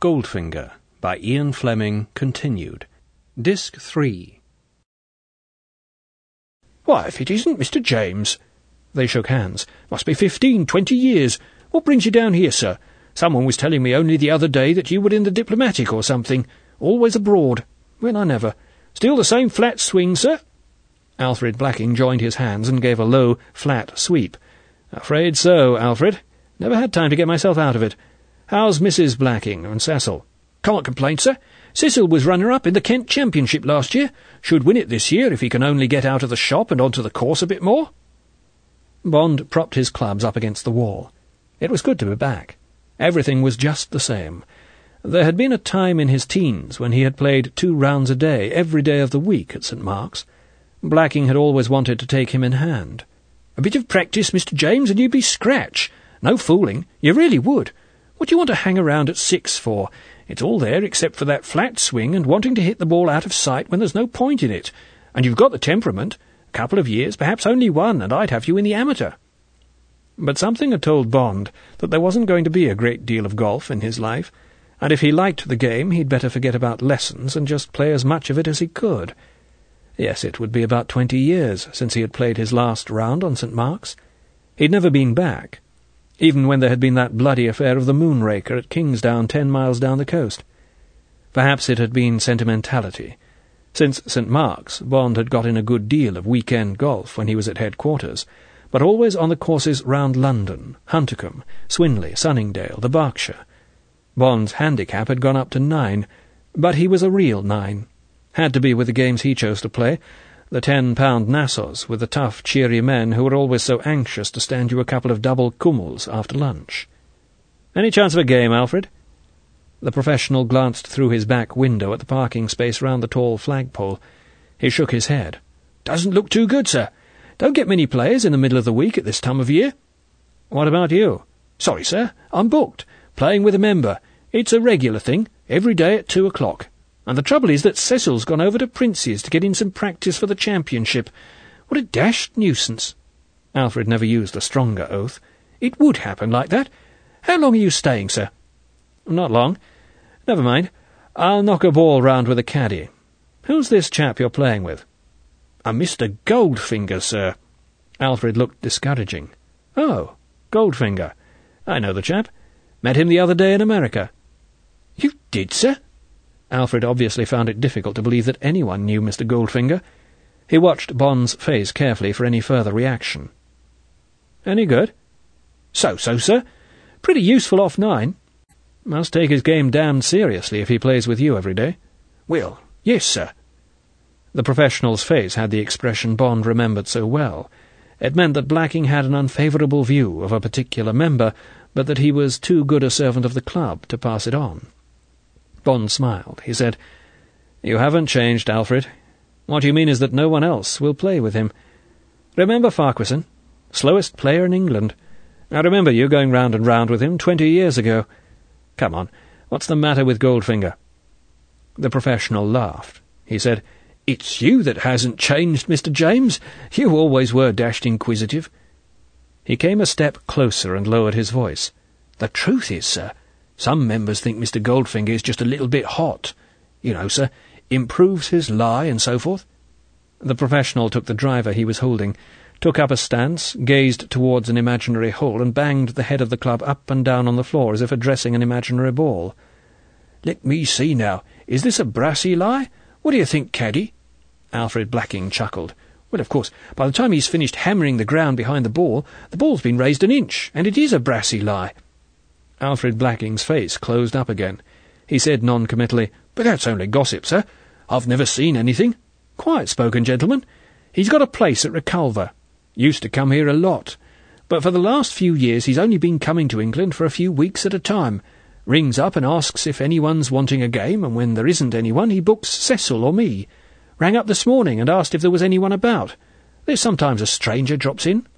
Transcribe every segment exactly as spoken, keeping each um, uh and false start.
Goldfinger by Ian Fleming, continued. Disc three. Why, if it isn't Mister James! They shook hands. Must be fifteen, twenty years. What brings you down here, sir? Someone was telling me only the other day that you were in the diplomatic or something. Always abroad. Well, I never. Still the same flat swing, sir? Alfred Blacking joined his hands and gave a low, flat sweep. Afraid so, Alfred. Never had time to get myself out of it. How's Missus Blacking and Cecil? Can't complain, sir. Cecil was runner-up in the Kent Championship last year. Should win it this year if he can only get out of the shop and onto the course a bit more. Bond propped his clubs up against the wall. It was good to be back. Everything was just the same. There had been a time in his teens when he had played two rounds a day, every day of the week at Saint Mark's. Blacking had always wanted to take him in hand. A bit of practice, Mister James, and you'd be scratch. No fooling. You really would. What do you want to hang around at six for? It's all there except for that flat swing and wanting to hit the ball out of sight when there's no point in it. And you've got the temperament. A couple of years, perhaps only one, and I'd have you in the amateur. But something had told Bond that there wasn't going to be a great deal of golf in his life, and if he liked the game he'd better forget about lessons and just play as much of it as he could. Yes, it would be about twenty years since he had played his last round on Saint Mark's. He'd never been back, even when there had been that bloody affair of the Moonraker at Kingsdown, ten miles down the coast. Perhaps it had been sentimentality. Since Saint Mark's, Bond had got in a good deal of weekend golf when he was at headquarters, but always on the courses round London, Huntercombe, Swinley, Sunningdale, the Berkshire. Bond's handicap had gone up to nine, but he was a real nine. Had to be with the games he chose to play, the ten-pound Nassaus, with the tough, cheery men who were always so anxious to stand you a couple of double kummels after lunch. "Any chance of a game, Alfred?" The professional glanced through his back window at the parking space round the tall flagpole. He shook his head. "Doesn't look too good, sir. Don't get many players in the middle of the week at this time of year." "What about you?" "Sorry, sir. I'm booked. Playing with a member. It's a regular thing, every day at two o'clock. And the trouble is that Cecil's gone over to Prince's to get in some practice for the championship. What a dashed nuisance." Alfred never used a stronger oath. "It would happen like that. How long are you staying, sir?" "Not long. Never mind. I'll knock a ball round with a caddy. Who's this chap you're playing with?" "A Mister Goldfinger, sir." Alfred looked discouraging. "Oh, Goldfinger. I know the chap. Met him the other day in America." "You did, sir?" Alfred obviously found it difficult to believe that anyone knew Mister Goldfinger. He watched Bond's face carefully for any further reaction. "Any good?" "So-so, sir. Pretty useful off nine." "Must take his game damned seriously if he plays with you every day." "Well, yes, sir." The professional's face had the expression Bond remembered so well. It meant that Blacking had an unfavourable view of a particular member, but that he was too good a servant of the club to pass it on. Bond smiled. He said, "You haven't changed, Alfred. What you mean is that no one else will play with him. Remember Farquharson? Slowest player in England. I remember you going round and round with him twenty years ago. Come on, what's the matter with Goldfinger?" The professional laughed. He said, "It's you that hasn't changed, Mister James. You always were dashed inquisitive." He came a step closer and lowered his voice. "The truth is, sir, some members think Mister Goldfinger is just a little bit hot. You know, sir, improves his lie and so forth." The professional took the driver he was holding, took up a stance, gazed towards an imaginary hole, and banged the head of the club up and down on the floor as if addressing an imaginary ball. "Let me see now. Is this a brassy lie? What do you think, caddy?" Alfred Blacking chuckled. "Well, of course, by the time he's finished hammering the ground behind the ball, the ball's been raised an inch, and it is a brassy lie." Alfred Blacking's face closed up again. He said non-committally, "But that's only gossip, sir. I've never seen anything. Quiet spoken, gentlemen. He's got a place at Reculver. Used to come here a lot. But for the last few years he's only been coming to England for a few weeks at a time. Rings up and asks if anyone's wanting a game, and when there isn't anyone he books Cecil or me. Rang up this morning and asked if there was anyone about. There's sometimes a stranger drops in."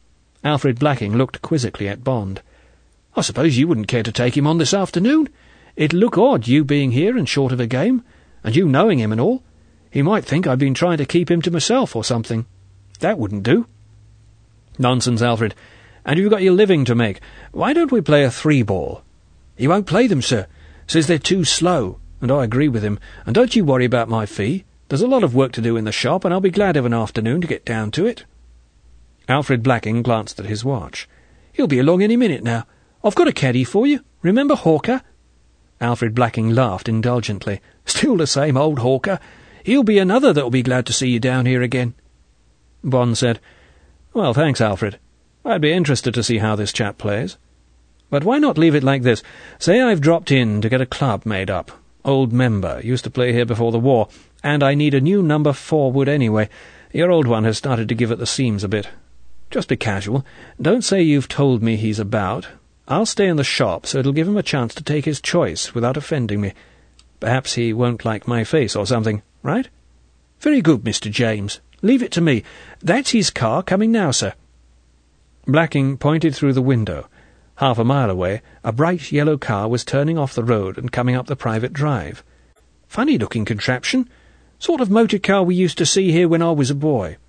Alfred Blacking looked quizzically at Bond. "I suppose you wouldn't care to take him on this afternoon? It'd look odd, you being here and short of a game, and you knowing him and all. He might think I'd been trying to keep him to myself or something. That wouldn't do." "Nonsense, Alfred. And you've got your living to make. Why don't we play a three-ball?" "He won't play them, sir. Says they're too slow, and I agree with him. And don't you worry about my fee. There's a lot of work to do in the shop, and I'll be glad of an afternoon to get down to it. Alfred Blacking glanced at his watch. He'll be along any minute now. I've got a caddy for you. Remember Hawker? Alfred Blacking laughed indulgently. Still the same old Hawker. He'll be another that'll be glad to see you down here again. Bond said, Well, thanks, Alfred. I'd be interested to see how this chap plays. But why not leave it like this? Say I've dropped in to get a club made up. Old member, used to play here before the war, and I need a new number forward anyway. Your old one has started to give at the seams a bit. Just be casual. Don't say you've told me he's about. I'll stay in the shop, so it'll give him a chance to take his choice without offending me. Perhaps he won't like my face or something, right? Very good, Mister James. Leave it to me. That's his car coming now, sir. Blacking pointed through the window. Half a mile away, a bright yellow car was turning off the road and coming up the private drive. Funny-looking contraption. Sort of motor car we used to see here when I was a boy.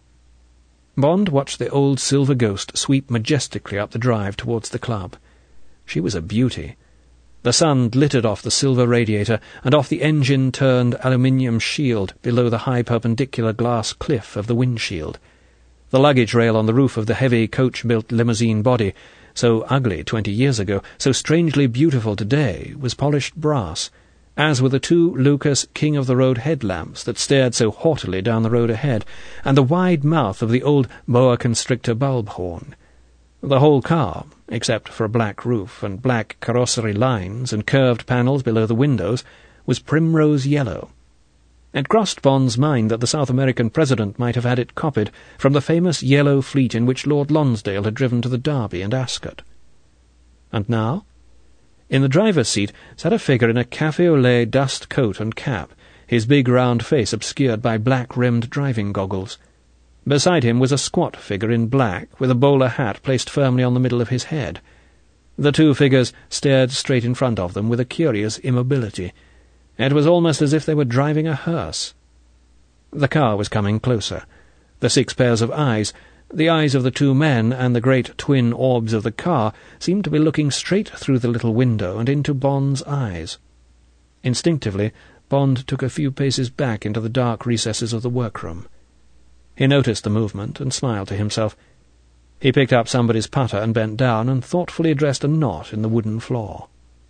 Bond watched the old silver ghost sweep majestically up the drive towards the club. She was a beauty. The sun glittered off the silver radiator and off the engine-turned aluminium shield below the high perpendicular glass cliff of the windshield. The luggage rail on the roof of the heavy coach-built limousine body, so ugly twenty years ago, so strangely beautiful today, was polished brass, as were the two Lucas king-of-the-road headlamps that stared so haughtily down the road ahead, and the wide mouth of the old boa constrictor bulb horn. The whole car, except for a black roof and black carrosserie lines and curved panels below the windows, was primrose yellow. It crossed Bond's mind that the South American president might have had it copied from the famous yellow fleet in which Lord Lonsdale had driven to the Derby and Ascot. And now? In the driver's seat sat a figure in a cafe-au-lait dust coat and cap, his big round face obscured by black-rimmed driving goggles. Beside him was a squat figure in black, with a bowler hat placed firmly on the middle of his head. The two figures stared straight in front of them with a curious immobility. It was almost as if they were driving a hearse. The car was coming closer. The six pairs of eyes, the eyes of the two men and the great twin orbs of the car, seemed to be looking straight through the little window and into Bond's eyes. Instinctively, Bond took a few paces back into the dark recesses of the workroom. He noticed the movement and smiled to himself. He picked up somebody's putter and bent down and thoughtfully addressed a knot in the wooden floor.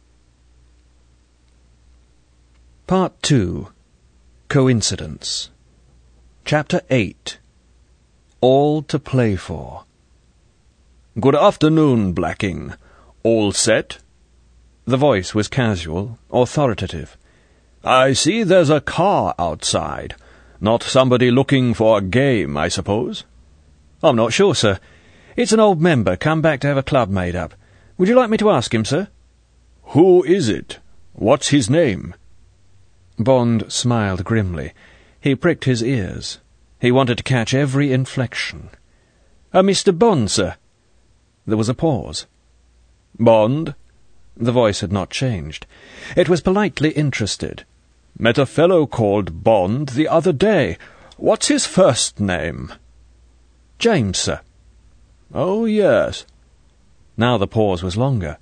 Part two. Coincidence. Chapter eight. All to play for. Good afternoon, Blacking. All set? The voice was casual, authoritative. I see there's a car outside. Not somebody looking for a game, I suppose? I'm not sure, sir. It's an old member come back to have a club made up. Would you like me to ask him, sir? Who is it? What's his name? Bond smiled grimly. He pricked his ears. He wanted to catch every inflection. "Uh, Mister Bond, sir." There was a pause. "Bond?" The voice had not changed. It was politely interested. "Met a fellow called Bond the other day. What's his first name?" "James, sir." "Oh, yes." Now the pause was longer.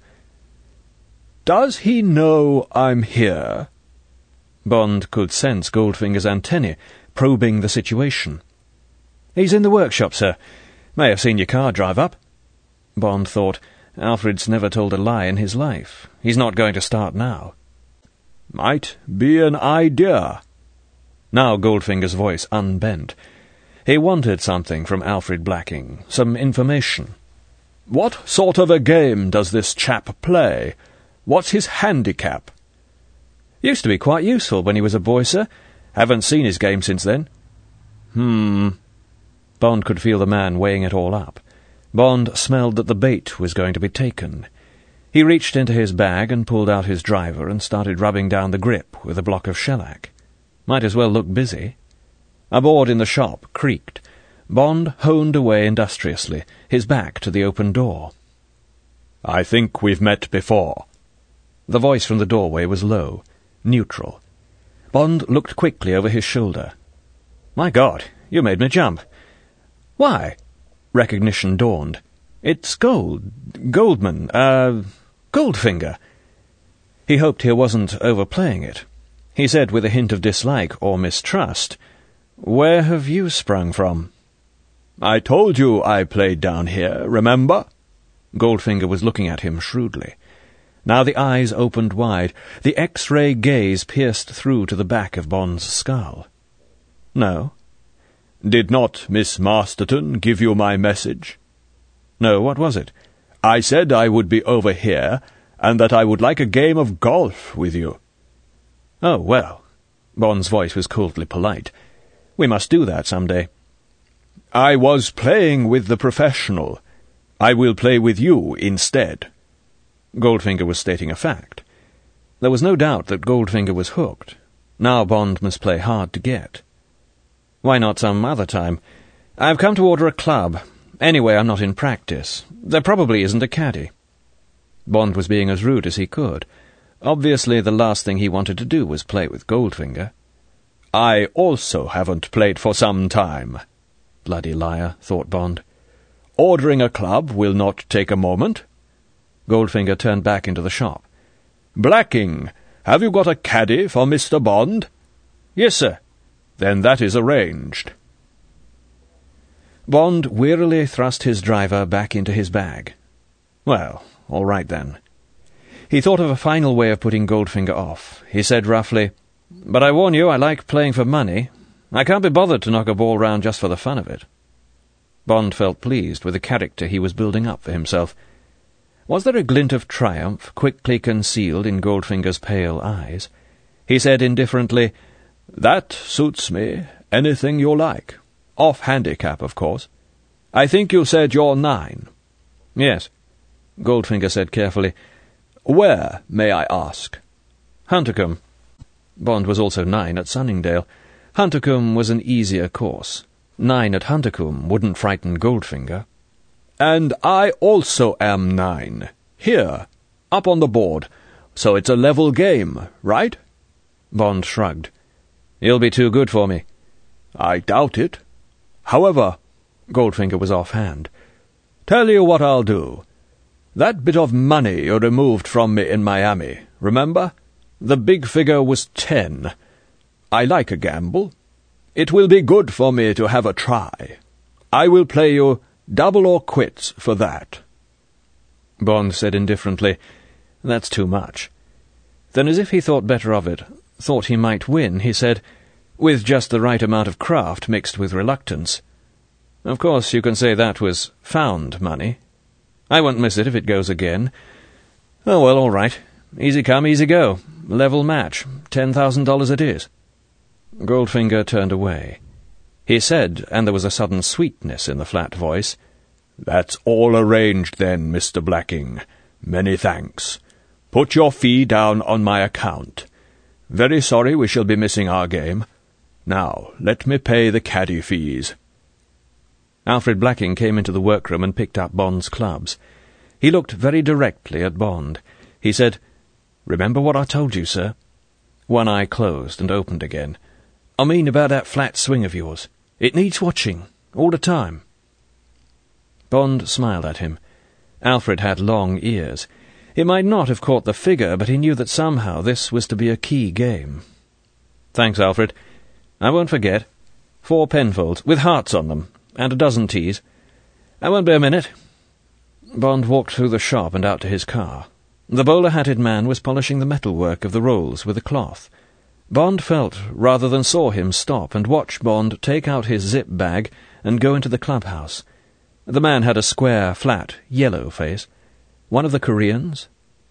"Does he know I'm here?" Bond could sense Goldfinger's antennae, probing the situation. "He's in the workshop, sir. May have seen your car drive up." Bond thought, Alfred's never told a lie in his life. He's not going to start now. "Might be an idea." Now Goldfinger's voice unbent. He wanted something from Alfred Blacking, some information. "What sort of a game does this chap play? What's his handicap?" "Used to be quite useful when he was a boy, sir. Haven't seen his game since then." Hmm. Bond could feel the man weighing it all up. Bond smelled that the bait was going to be taken. He reached into his bag and pulled out his driver and started rubbing down the grip with a block of shellac. Might as well look busy. A board in the shop creaked. Bond honed away industriously, his back to the open door. "I think we've met before." The voice from the doorway was low, neutral. Bond looked quickly over his shoulder. "My God, you made me jump." "Why?" Recognition dawned. "It's Gold... Goldman, uh... Goldfinger." He hoped he wasn't overplaying it. He said with a hint of dislike or mistrust, "Where have you sprung from?" "I told you I played down here, remember?" Goldfinger was looking at him shrewdly. Now the eyes opened wide. The X-ray gaze pierced through to the back of Bond's skull. "No." "Did not Miss Masterton give you my message?" "No, what was it?" "I said I would be over here, and that I would like a game of golf with you." "Oh, well." Bond's voice was coldly polite. "We must do that some day." "I was playing with the professional. I will play with you instead." Goldfinger was stating a fact. There was no doubt that Goldfinger was hooked. Now Bond must play hard to get. "Why not some other time? I've come to order a club. Anyway, I'm not in practice. There probably isn't a caddy." Bond was being as rude as he could. Obviously, the last thing he wanted to do was play with Goldfinger. "I also haven't played for some time." Bloody liar, thought Bond. "Ordering a club will not take a moment." Goldfinger turned back into the shop. "Blacking, have you got a caddy for Mister Bond?" "Yes, sir." "Then that is arranged." Bond wearily thrust his driver back into his bag. Well, all right then. He thought of a final way of putting Goldfinger off. He said roughly, "But I warn you, I like playing for money. I can't be bothered to knock a ball round just for the fun of it." Bond felt pleased with the character he was building up for himself. Was there a glint of triumph quickly concealed in Goldfinger's pale eyes? He said indifferently, "That suits me. Anything you like. Off handicap, of course. I think you said you're nine." "Yes," Goldfinger said carefully. "Where, may I ask?" "Huntercombe." Bond was also nine at Sunningdale. Huntercombe was an easier course. Nine at Huntercombe wouldn't frighten Goldfinger. "And I also am nine. Here, up on the board. So it's a level game, right?" Bond shrugged. "You'll be too good for me." "I doubt it. However," Goldfinger was offhand, "tell you what I'll do. That bit of money you removed from me in Miami, remember? The big figure was ten. I like a gamble. It will be good for me to have a try. I will play you double or quits for that." Bond said indifferently, "That's too much." Then, as if he thought better of it, thought he might win, he said, with just the right amount of craft mixed with reluctance, "Of course, you can say that was found money. I won't miss it if it goes again. Oh, well, all right. Easy come, easy go. Level match. Ten thousand dollars it is." Goldfinger turned away. He said, and there was a sudden sweetness in the flat voice, "That's all arranged then, Mister Blacking. Many thanks. Put your fee down on my account. Very sorry we shall be missing our game. Now, let me pay the caddy fees." Alfred Blacking came into the workroom and picked up Bond's clubs. He looked very directly at Bond. He said, "Remember what I told you, sir?" One eye closed and opened again. "I mean about that flat swing of yours. It needs watching, all the time." Bond smiled at him. Alfred had long ears. He might not have caught the figure, but he knew that somehow this was to be a key game. "Thanks, Alfred. I won't forget. Four penfolds, with hearts on them, and a dozen teas. I won't be a minute." Bond walked through the shop and out to his car. The bowler-hatted man was polishing the metalwork of the rolls with a cloth. Bond felt, rather than saw him stop and watch Bond take out his zip bag and go into the clubhouse. The man had a square, flat, yellow face. One of the Koreans?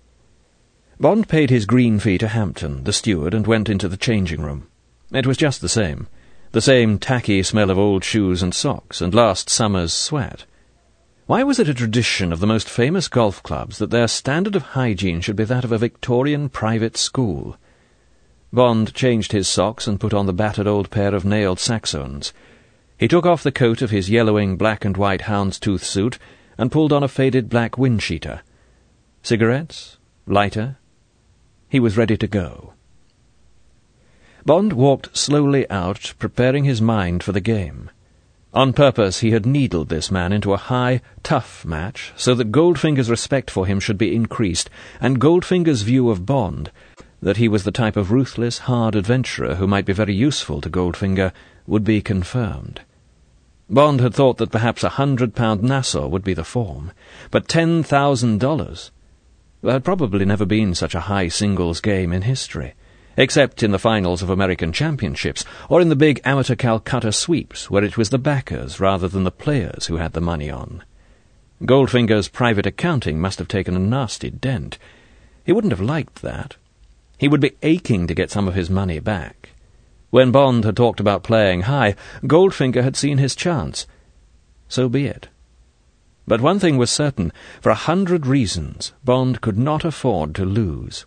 Bond paid his green fee to Hampton, the steward, and went into the changing room. It was just the same. The same tacky smell of old shoes and socks, and last summer's sweat. Why was it a tradition of the most famous golf clubs that their standard of hygiene should be that of a Victorian private school? Bond changed his socks and put on the battered old pair of nailed Saxons. He took off the coat of his yellowing black and white houndstooth suit and pulled on a faded black wind-sheeter. Cigarettes? Lighter? He was ready to go. Bond walked slowly out, preparing his mind for the game. On purpose he had needled this man into a high, tough match, so that Goldfinger's respect for him should be increased, and Goldfinger's view of Bond, that he was the type of ruthless, hard adventurer who might be very useful to Goldfinger, would be confirmed. Bond had thought that perhaps a hundred-pound Nassau would be the form, but ten thousand dollars. There had probably never been such a high singles game in history, except in the finals of American championships, or in the big amateur Calcutta sweeps, where it was the backers rather than the players who had the money on. Goldfinger's private accounting must have taken a nasty dent. He wouldn't have liked that. He would be aching to get some of his money back. When Bond had talked about playing high, Goldfinger had seen his chance. So be it. But one thing was certain. For a hundred reasons, Bond could not afford to lose.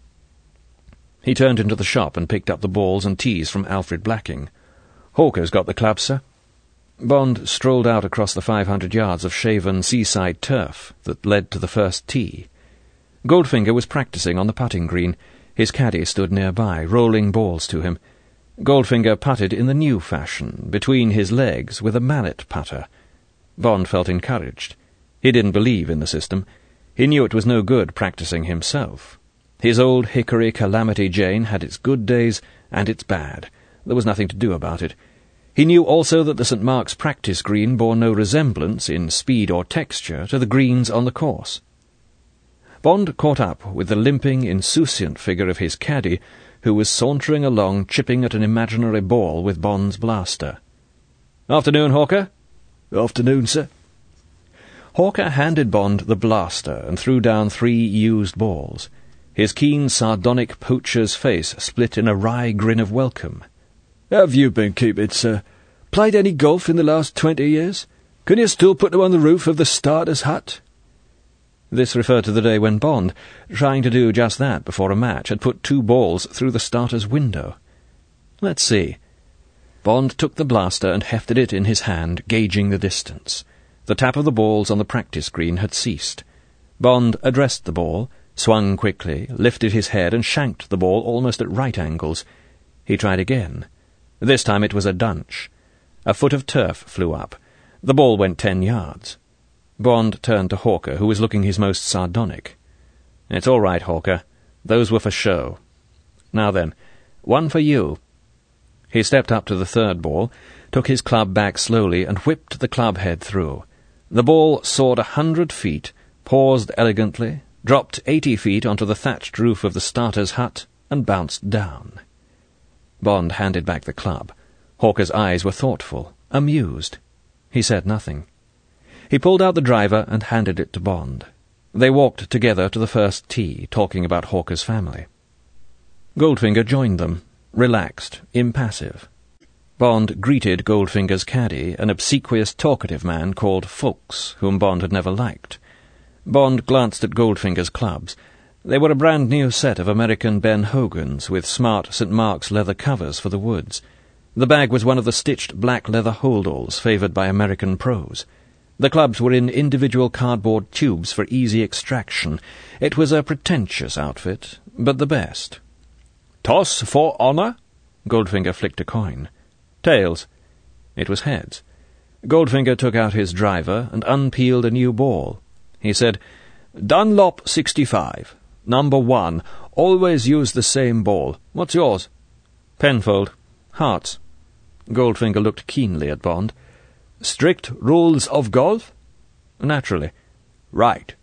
He turned into the shop and picked up the balls and tees from Alfred Blacking. "Hawker's got the club, sir." Bond strolled out across the five hundred yards of shaven seaside turf that led to the first tee. Goldfinger was practising on the putting green. His caddy stood nearby, rolling balls to him. Goldfinger putted in the new fashion, between his legs, with a mallet putter. Bond felt encouraged. He didn't believe in the system. He knew it was no good practising himself. His old hickory Calamity Jane had its good days and its bad. There was nothing to do about it. He knew also that the Saint Mark's practice green bore no resemblance, in speed or texture, to the greens on the course. Bond caught up with the limping, insouciant figure of his caddy, who was sauntering along, chipping at an imaginary ball with Bond's blaster. "Afternoon, Hawker." "Afternoon, sir." Hawker handed Bond the blaster and threw down three used balls. His keen, sardonic poacher's face split in a wry grin of welcome. "Have you been keeping, sir? Played any golf in the last twenty years? Can you still put them on the roof of the starter's hut?" This referred to the day when Bond, trying to do just that before a match, had put two balls through the starter's window. Let's see. Bond took the blaster and hefted it in his hand, gauging the distance. The tap of the balls on the practice green had ceased. Bond addressed the ball, swung quickly, lifted his head, and shanked the ball almost at right angles. He tried again. This time it was a dunch. A foot of turf flew up. The ball went ten yards. Bond turned to Hawker, who was looking his most sardonic. "It's all right, Hawker. Those were for show. Now then, one for you." He stepped up to the third ball, took his club back slowly, and whipped the club head through. The ball soared a hundred feet, paused elegantly, dropped eighty feet onto the thatched roof of the starter's hut, and bounced down. Bond handed back the club. Hawker's eyes were thoughtful, amused. He said nothing. He pulled out the driver and handed it to Bond. They walked together to the first tee, talking about Hawker's family. Goldfinger joined them, relaxed, impassive. Bond greeted Goldfinger's caddy, an obsequious, talkative man called Fulks, whom Bond had never liked. Bond glanced at Goldfinger's clubs. They were a brand-new set of American Ben Hogans, with smart Saint Mark's leather covers for the woods. The bag was one of the stitched black leather holdalls favoured by American pros. The clubs were in individual cardboard tubes for easy extraction. It was a pretentious outfit, but the best. "Toss for honour?" Goldfinger flicked a coin. "Tails." It was heads. Goldfinger took out his driver and unpeeled a new ball. He said, "Dunlop sixty-five. Number one. Always use the same ball. What's yours?" "Penfold. Hearts." Goldfinger looked keenly at Bond. "Strict rules of golf?" "Naturally." "Right."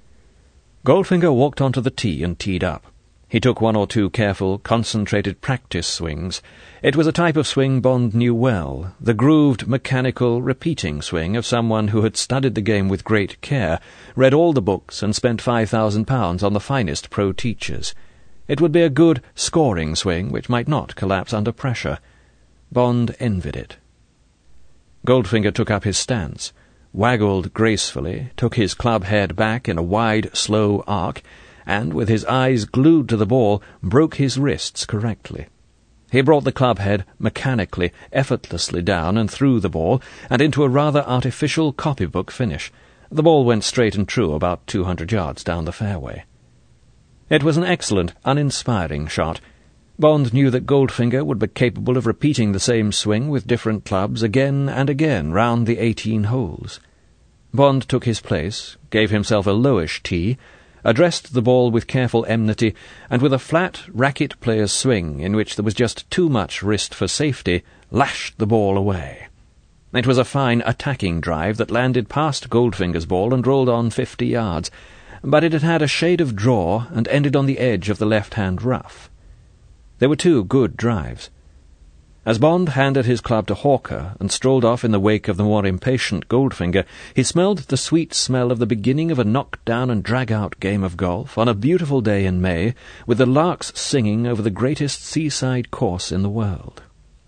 Goldfinger walked onto the tee and teed up. He took one or two careful, concentrated practice swings. It was a type of swing Bond knew well, the grooved, mechanical, repeating swing of someone who had studied the game with great care, read all the books, and spent five thousand pounds on the finest pro teachers. It would be a good, scoring swing which might not collapse under pressure. Bond envied it. Goldfinger took up his stance, waggled gracefully, took his club head back in a wide, slow arc, and, with his eyes glued to the ball, broke his wrists correctly. He brought the club head mechanically, effortlessly down and through the ball, and into a rather artificial copybook finish. The ball went straight and true about two hundred yards down the fairway. It was an excellent, uninspiring shot. Bond knew that Goldfinger would be capable of repeating the same swing with different clubs again and again round the eighteen holes. Bond took his place, gave himself a lowish tee, addressed the ball with careful enmity, and with a flat racket player's swing in which there was just too much wrist for safety, lashed the ball away. It was a fine attacking drive that landed past Goldfinger's ball and rolled on fifty yards, but it had had a shade of draw and ended on the edge of the left-hand rough. There were two good drives. As Bond handed his club to Hawker and strolled off in the wake of the more impatient Goldfinger, he smelled the sweet smell of the beginning of a knock-down-and-drag-out game of golf on a beautiful day in May, with the larks singing over the greatest seaside course in the world.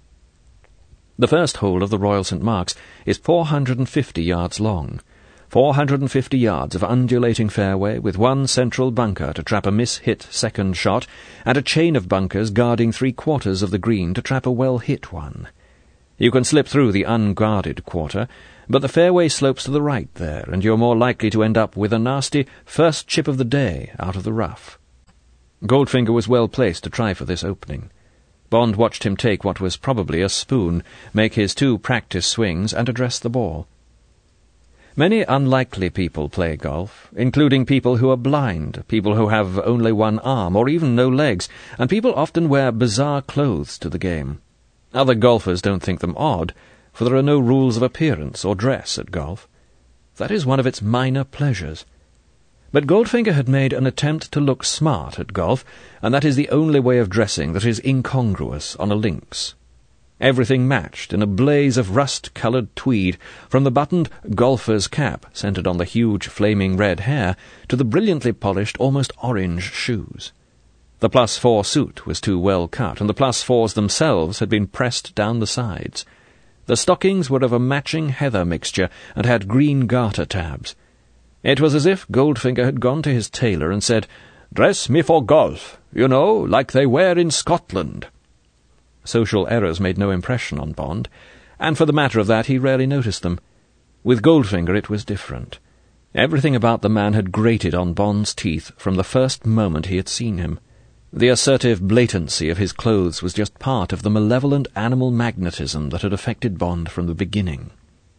The first hole of the Royal Saint Mark's is four hundred and fifty yards long. Four hundred and fifty yards of undulating fairway with one central bunker to trap a miss-hit second shot, and a chain of bunkers guarding three-quarters of the green to trap a well-hit one. You can slip through the unguarded quarter, but the fairway slopes to the right there, and you're more likely to end up with a nasty first chip of the day out of the rough. Goldfinger was well placed to try for this opening. Bond watched him take what was probably a spoon, make his two practice swings, and address the ball. Many unlikely people play golf, including people who are blind, people who have only one arm, or even no legs, and people often wear bizarre clothes to the game. Other golfers don't think them odd, for there are no rules of appearance or dress at golf. That is one of its minor pleasures. But Goldfinger had made an attempt to look smart at golf, and that is the only way of dressing that is incongruous on a links. Everything matched in a blaze of rust-coloured tweed, from the buttoned golfer's cap centred on the huge flaming red hair to the brilliantly polished, almost orange shoes. The plus-four suit was too well cut, and the plus-fours themselves had been pressed down the sides. The stockings were of a matching heather mixture and had green garter tabs. It was as if Goldfinger had gone to his tailor and said, "Dress me for golf, you know, like they wear in Scotland." Social errors made no impression on Bond, and for the matter of that he rarely noticed them. With Goldfinger it was different. Everything about the man had grated on Bond's teeth from the first moment he had seen him. The assertive blatancy of his clothes was just part of the malevolent animal magnetism that had affected Bond from the beginning.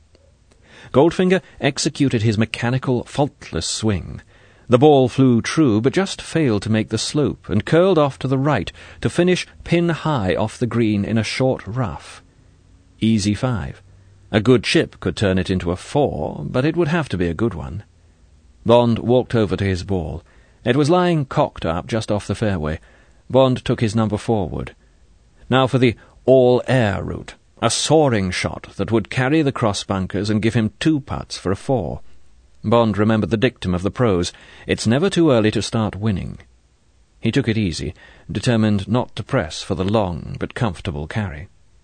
Goldfinger executed his mechanical, faultless swing. The ball flew true, but just failed to make the slope, and curled off to the right, to finish pin-high off the green in a short rough. Easy five. A good chip could turn it into a four, but it would have to be a good one. Bond walked over to his ball. It was lying cocked up just off the fairway. Bond took his number forward. Now for the all-air route, a soaring shot that would carry the cross bunkers and give him two putts for a four. Bond remembered the dictum of the pros, "It's never too early to start winning." He took it easy, determined not to press for the long but comfortable carry.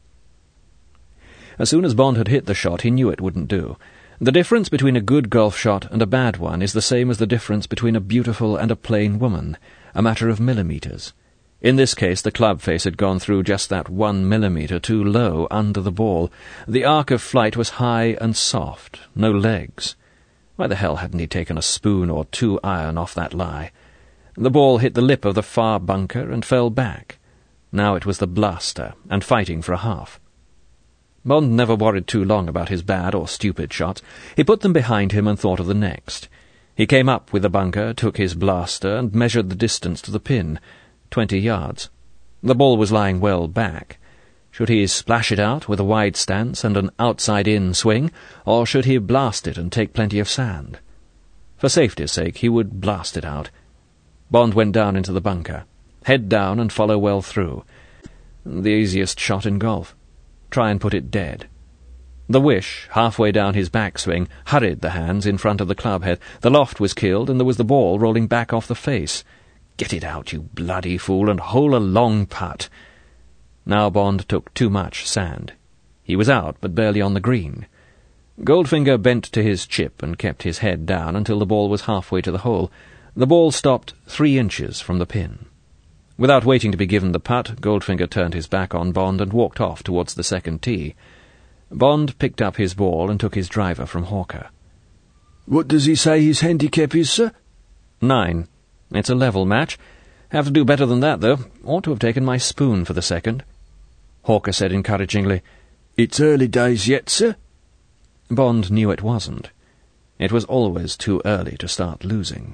As soon as Bond had hit the shot, he knew it wouldn't do. The difference between a good golf shot and a bad one is the same as the difference between a beautiful and a plain woman, a matter of millimetres. In this case, the club face had gone through just that one millimetre too low under the ball. The arc of flight was high and soft, no legs. Why the hell hadn't he taken a spoon or two iron off that lie? The ball hit the lip of the far bunker and fell back. Now it was the blaster, and fighting for a half. Bond never worried too long about his bad or stupid shots. He put them behind him and thought of the next. He came up with the bunker, took his blaster, and measured the distance to the pin. Twenty yards. The ball was lying well back. Should he splash it out with a wide stance and an outside-in swing, or should he blast it and take plenty of sand? For safety's sake, he would blast it out. Bond went down into the bunker. Head down and follow well through. The easiest shot in golf. Try and put it dead. The wish, halfway down his backswing, hurried the hands in front of the clubhead. The loft was killed, and there was the ball rolling back off the face. Get it out, you bloody fool, and hole a long putt. Now Bond took too much sand. He was out, but barely on the green. Goldfinger bent to his chip and kept his head down until the ball was halfway to the hole. The ball stopped three inches from the pin. Without waiting to be given the putt, Goldfinger turned his back on Bond and walked off towards the second tee. Bond picked up his ball and took his driver from Hawker. "What does he say his handicap is, sir?" Nine. It's a level match. Have to do better than that, though. Ought to have taken my spoon for the second. Hawker said encouragingly, "It's early days yet, sir." Bond knew it wasn't. It was always too early to start losing.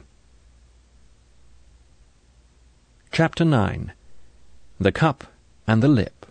Chapter nine. The Cup and the Lip.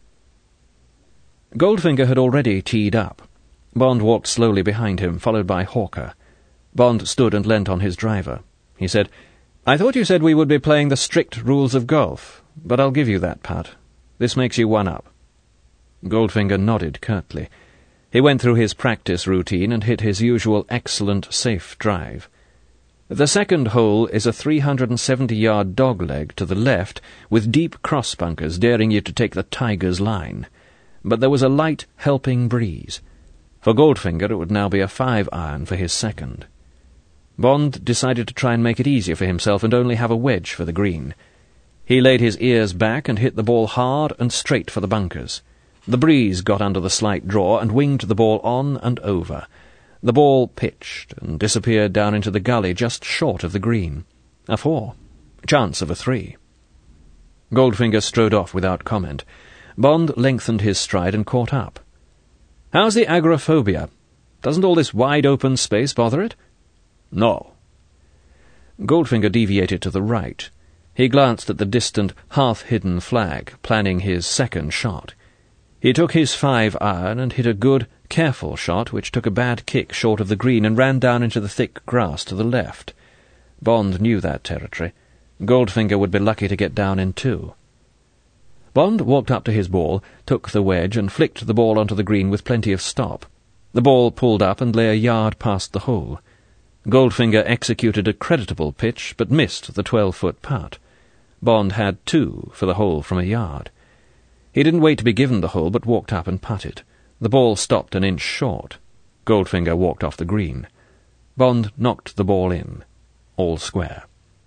Goldfinger had already teed up. Bond walked slowly behind him, followed by Hawker. Bond stood and leant on his driver. He said, "I thought you said we would be playing the strict rules of golf, but I'll give you that, Pat. This makes you one up." Goldfinger nodded curtly. He went through his practice routine and hit his usual excellent, safe drive. The second hole is a three hundred seventy yard dogleg to the left, with deep cross bunkers daring you to take the tiger's line. But there was a light, helping breeze. For Goldfinger it would now be a five-iron for his second. Bond decided to try and make it easier for himself and only have a wedge for the green. He laid his ears back and hit the ball hard and straight for the bunkers. The breeze got under the slight draw and winged the ball on and over. The ball pitched and disappeared down into the gully just short of the green. A four. Chance of a three. Goldfinger strode off without comment. Bond lengthened his stride and caught up. "How's the agoraphobia? Doesn't all this wide-open space bother it?" "No." Goldfinger deviated to the right. He glanced at the distant, half-hidden flag, planning his second shot. He took his five-iron and hit a good, careful shot which took a bad kick short of the green and ran down into the thick grass to the left. Bond knew that territory. Goldfinger would be lucky to get down in two. Bond walked up to his ball, took the wedge, and flicked the ball onto the green with plenty of stop. The ball pulled up and lay a yard past the hole. Goldfinger executed a creditable pitch, but missed the twelve-foot putt. Bond had two for the hole from a yard. He didn't wait to be given the hole, but walked up and putted. The ball stopped an inch short. Goldfinger walked off the green. Bond knocked the ball in. All square.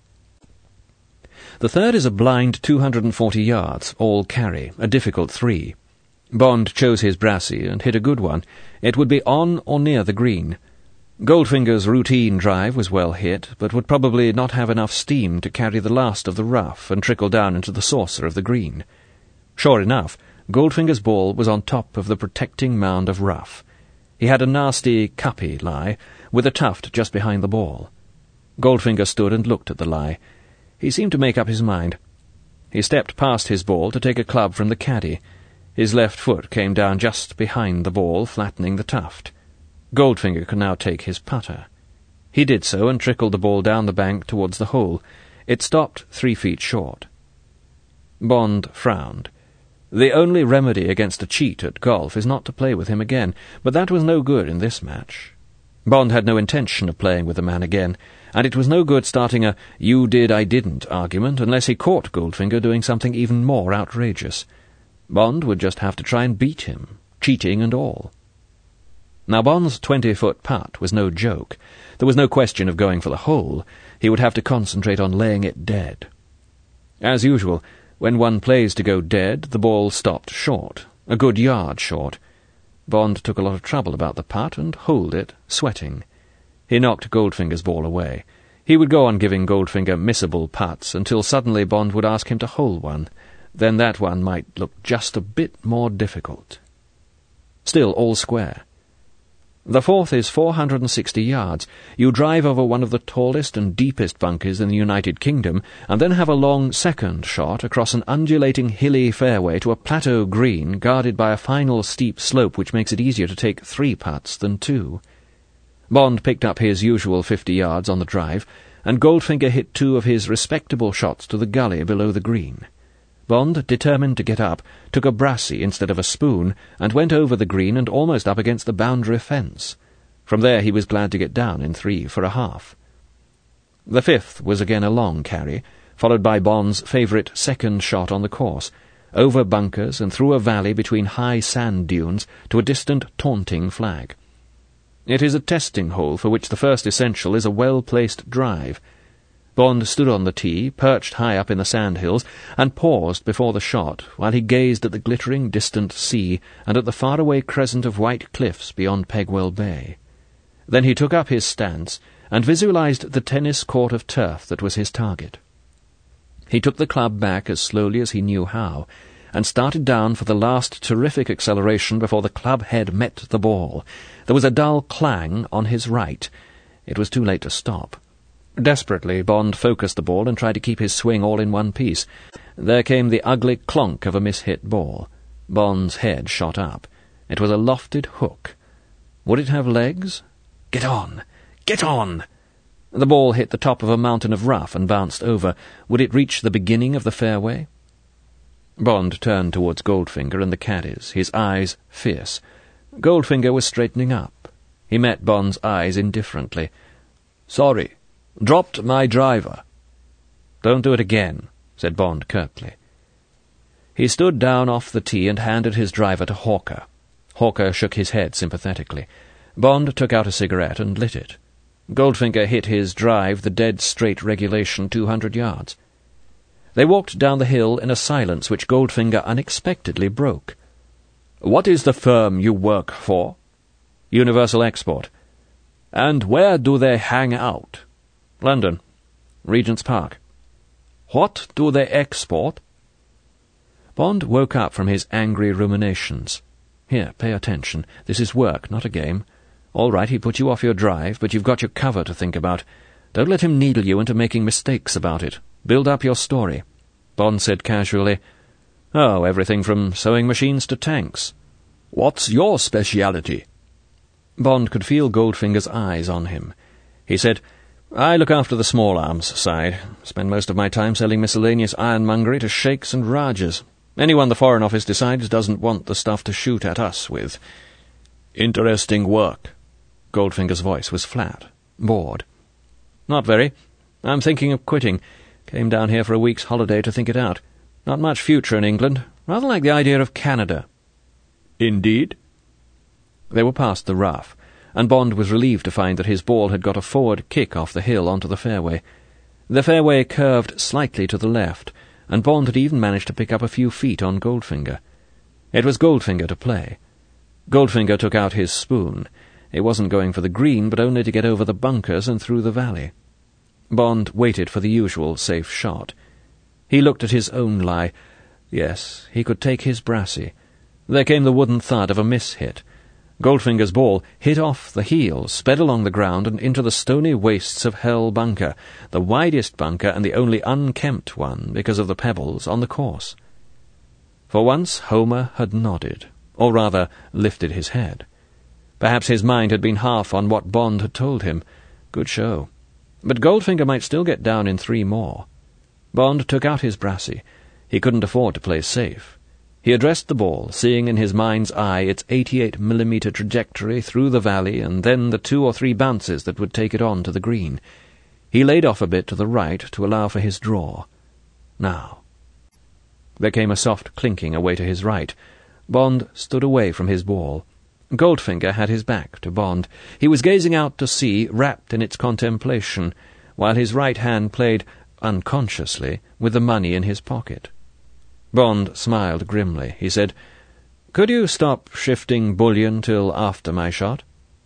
The third is a blind two hundred and forty yards, all carry, a difficult three. Bond chose his brassy and hit a good one. It would be on or near the green. Goldfinger's routine drive was well hit, but would probably not have enough steam to carry the last of the rough and trickle down into the saucer of the green. Sure enough, Goldfinger's ball was on top of the protecting mound of rough. He had a nasty, cuppy lie, with a tuft just behind the ball. Goldfinger stood and looked at the lie. He seemed to make up his mind. He stepped past his ball to take a club from the caddy. His left foot came down just behind the ball, flattening the tuft. Goldfinger could now take his putter. He did so and trickled the ball down the bank towards the hole. It stopped three feet short. Bond frowned. The only remedy against a cheat at golf is not to play with him again, but that was no good in this match. Bond had no intention of playing with the man again, and it was no good starting a you did, I didn't argument unless he caught Goldfinger doing something even more outrageous. Bond would just have to try and beat him, cheating and all. Now Bond's twenty-foot putt was no joke. There was no question of going for the hole. He would have to concentrate on laying it dead. As usual, when one plays to go dead, the ball stopped short, a good yard short. Bond took a lot of trouble about the putt and holed it, sweating. He knocked Goldfinger's ball away. He would go on giving Goldfinger missable putts until suddenly Bond would ask him to hole one. Then that one might look just a bit more difficult. Still all square. The fourth is four hundred and sixty yards. You drive over one of the tallest and deepest bunkers in the United Kingdom, and then have a long second shot across an undulating hilly fairway to a plateau green guarded by a final steep slope which makes it easier to take three putts than two. Bond picked up his usual fifty yards on the drive, and Goldfinger hit two of his respectable shots to the gully below the green. Bond, determined to get up, took a brassy instead of a spoon, and went over the green and almost up against the boundary fence. From there he was glad to get down in three for a half. The fifth was again a long carry, followed by Bond's favourite second shot on the course, over bunkers and through a valley between high sand dunes to a distant taunting flag. It is a testing hole for which the first essential is a well-placed drive. Bond stood on the tee, perched high up in the sandhills, and paused before the shot while he gazed at the glittering distant sea and at the faraway crescent of white cliffs beyond Pegwell Bay. Then he took up his stance and visualized the tennis court of turf that was his target. He took the club back as slowly as he knew how, and started down for the last terrific acceleration before the club head met the ball. There was a dull clang on his right. It was too late to stop. Desperately, Bond focused the ball and tried to keep his swing all in one piece. There came the ugly clonk of a mishit ball. Bond's head shot up. It was a lofted hook. Would it have legs? Get on! Get on! The ball hit the top of a mountain of rough and bounced over. Would it reach the beginning of the fairway? Bond turned towards Goldfinger and the caddies, his eyes fierce. Goldfinger was straightening up. He met Bond's eyes indifferently. "Sorry. Dropped my driver." "Don't do it again," said Bond curtly. He stood down off the tee and handed his driver to Hawker. Hawker shook his head sympathetically. Bond took out a cigarette and lit it. Goldfinger hit his drive the dead-straight regulation two hundred yards. They walked down the hill in a silence which Goldfinger unexpectedly broke. "What is the firm you work for?" "Universal Export." "And where do they hang out?" "London. Regent's Park." "What do they export?" Bond woke up from his angry ruminations. "Here, pay attention. This is work, not a game. All right, he put you off your drive, but you've got your cover to think about. Don't let him needle you into making mistakes about it. Build up your story." Bond said casually, "Oh, everything from sewing machines to tanks." "What's your speciality?" Bond could feel Goldfinger's eyes on him. He said, "I look after the small arms side. Spend most of my time selling miscellaneous ironmongery to sheikhs and rajas. Anyone the Foreign Office decides doesn't want the stuff to shoot at us with." "Interesting work." Goldfinger's voice was flat, bored. "Not very. I'm thinking of quitting. Came down here for a week's holiday to think it out. Not much future in England. Rather like the idea of Canada." "Indeed?" They were past the rough, and Bond was relieved to find that his ball had got a forward kick off the hill onto the fairway. The fairway curved slightly to the left, and Bond had even managed to pick up a few feet on Goldfinger. It was Goldfinger to play. Goldfinger took out his spoon. It wasn't going for the green, but only to get over the bunkers and through the valley. Bond waited for the usual safe shot. He looked at his own lie. Yes, he could take his brassy. There came the wooden thud of a miss-hit. Goldfinger's ball hit off the heel, sped along the ground and into the stony wastes of Hell Bunker, the widest bunker and the only unkempt one because of the pebbles on the course. For once Homer had nodded, or rather lifted his head. Perhaps his mind had been half on what Bond had told him. Good show. But Goldfinger might still get down in three more. Bond took out his brassy. He couldn't afford to play safe. He addressed the ball, seeing in his mind's eye its eighty-eight millimeter trajectory through the valley and then the two or three bounces that would take it on to the green. He laid off a bit to the right to allow for his draw. Now. There came a soft clinking away to his right. Bond stood away from his ball. Goldfinger had his back to Bond. He was gazing out to sea, wrapped in its contemplation, while his right hand played, unconsciously, with the money in his pocket. Bond smiled grimly. He said, "Could you stop shifting bullion till after my shot?"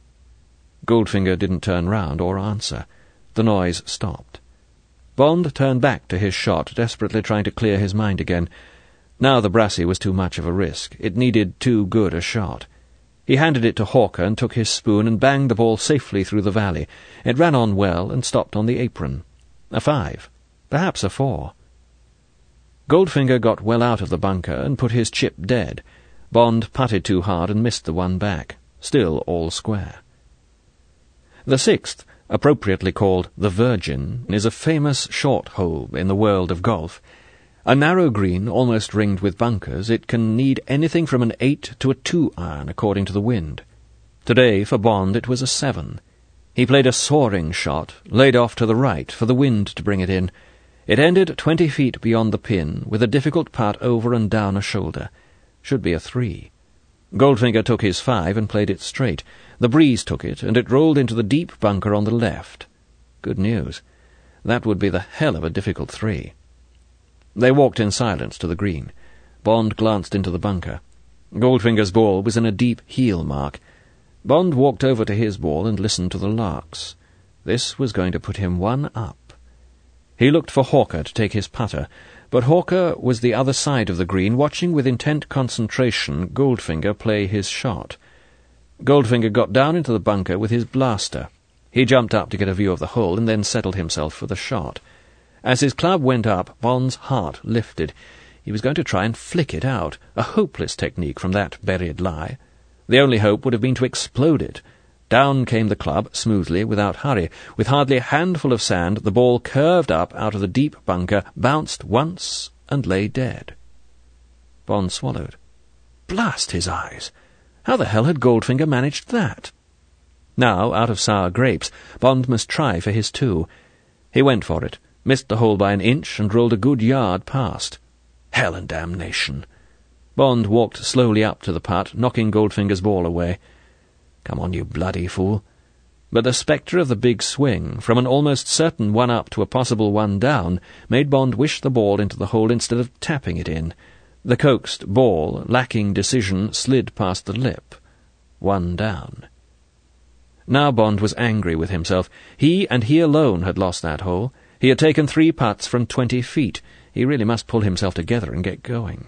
Goldfinger didn't turn round or answer. The noise stopped. Bond turned back to his shot, desperately trying to clear his mind again. Now the brassy was too much of a risk. It needed too good a shot. He handed it to Hawker and took his spoon and banged the ball safely through the valley. It ran on well and stopped on the apron. A five. Perhaps a four. Goldfinger got well out of the bunker and put his chip dead. Bond putted too hard and missed the one back. Still all square. The sixth, appropriately called the Virgin, is a famous short hole in the world of golf. A narrow green, almost ringed with bunkers, it can need anything from an eight to a two-iron, according to the wind. Today, for Bond, it was a seven. He played a soaring shot, laid off to the right, for the wind to bring it in. It ended twenty feet beyond the pin, with a difficult putt over and down a shoulder. Should be a three. Goldfinger took his five and played it straight. The breeze took it, and it rolled into the deep bunker on the left. Good news. That would be the hell of a difficult three. They walked in silence to the green. Bond glanced into the bunker. Goldfinger's ball was in a deep heel mark. Bond walked over to his ball and listened to the larks. This was going to put him one up. He looked for Hawker to take his putter, but Hawker was the other side of the green, watching with intent concentration Goldfinger play his shot. Goldfinger got down into the bunker with his blaster. He jumped up to get a view of the hole, and then settled himself for the shot. As his club went up, Bond's heart lifted. He was going to try and flick it out, a hopeless technique from that buried lie. The only hope would have been to explode it. Down came the club, smoothly, without hurry. With hardly a handful of sand, the ball curved up out of the deep bunker, bounced once, and lay dead. Bond swallowed. Blast his eyes! How the hell had Goldfinger managed that? Now, out of sour grapes, Bond must try for his two. He went for it, missed the hole by an inch, and rolled a good yard past. Hell and damnation! Bond walked slowly up to the putt, knocking Goldfinger's ball away. Come on, you bloody fool. But the spectre of the big swing, from an almost certain one-up to a possible one-down, made Bond wish the ball into the hole instead of tapping it in. The coaxed ball, lacking decision, slid past the lip. One down. Now Bond was angry with himself. He, and he alone, had lost that hole. He had taken three putts from twenty feet. He really must pull himself together and get going.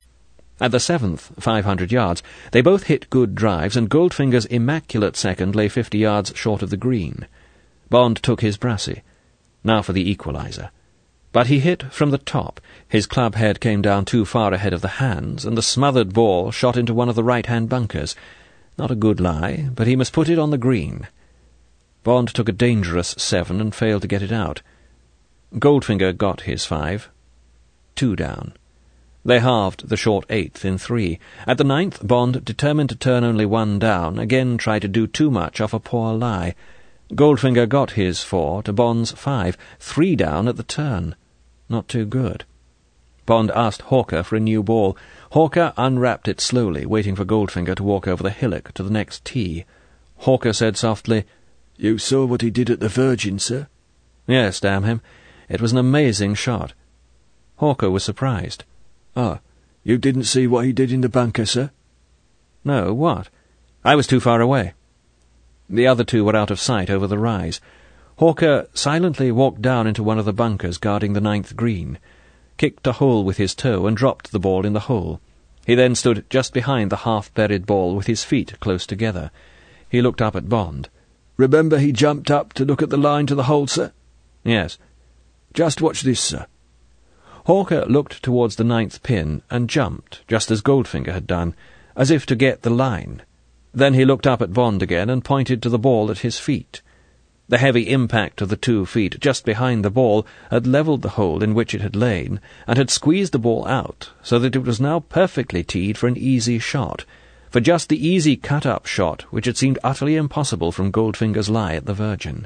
At the seventh, five hundred yards, they both hit good drives, and Goldfinger's immaculate second lay fifty yards short of the green. Bond took his brassy. Now for the equalizer. But he hit from the top. His club head came down too far ahead of the hands, and the smothered ball shot into one of the right-hand bunkers. Not a good lie, but he must put it on the green. Bond took a dangerous seven and failed to get it out. Goldfinger got his five. Two down. They halved the short eighth in three. At the ninth, Bond, determined to turn only one down, again tried to do too much off a poor lie. Goldfinger got his four to Bond's five, three down at the turn. Not too good. Bond asked Hawker for a new ball. Hawker unwrapped it slowly, waiting for Goldfinger to walk over the hillock to the next tee. Hawker said softly, "You saw what he did at the Virgin, sir?" "Yes, damn him. It was an amazing shot." Hawker was surprised. "Ah, you didn't see what he did in the bunker, sir?" "No, what? I was too far away." The other two were out of sight over the rise. Hawker silently walked down into one of the bunkers guarding the ninth green, kicked a hole with his toe, and dropped the ball in the hole. He then stood just behind the half-buried ball with his feet close together. He looked up at Bond. "Remember he jumped up to look at the line to the hole, sir?" "Yes." "Just watch this, sir." Hawker looked towards the ninth pin and jumped, just as Goldfinger had done, as if to get the line. Then he looked up at Bond again and pointed to the ball at his feet. The heavy impact of the two feet just behind the ball had levelled the hole in which it had lain, and had squeezed the ball out, so that it was now perfectly teed for an easy shot, for just the easy cut-up shot which had seemed utterly impossible from Goldfinger's lie at the Virgin.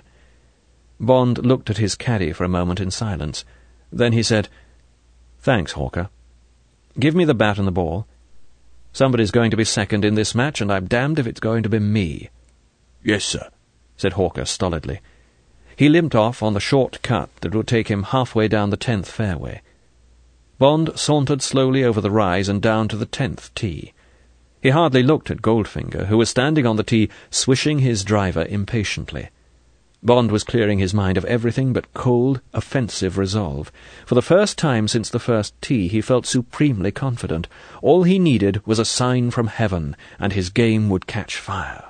Bond looked at his caddy for a moment in silence. Then he said, "Thanks, Hawker. Give me the bat and the ball. Somebody's going to be second in this match, and I'm damned if it's going to be me." "Yes, sir," said Hawker stolidly. He limped off on the short cut that would take him halfway down the tenth fairway. Bond sauntered slowly over the rise and down to the tenth tee. He hardly looked at Goldfinger, who was standing on the tee, swishing his driver impatiently. Bond was clearing his mind of everything but cold, offensive resolve. For the first time since the first tee, he felt supremely confident. All he needed was a sign from heaven, and his game would catch fire.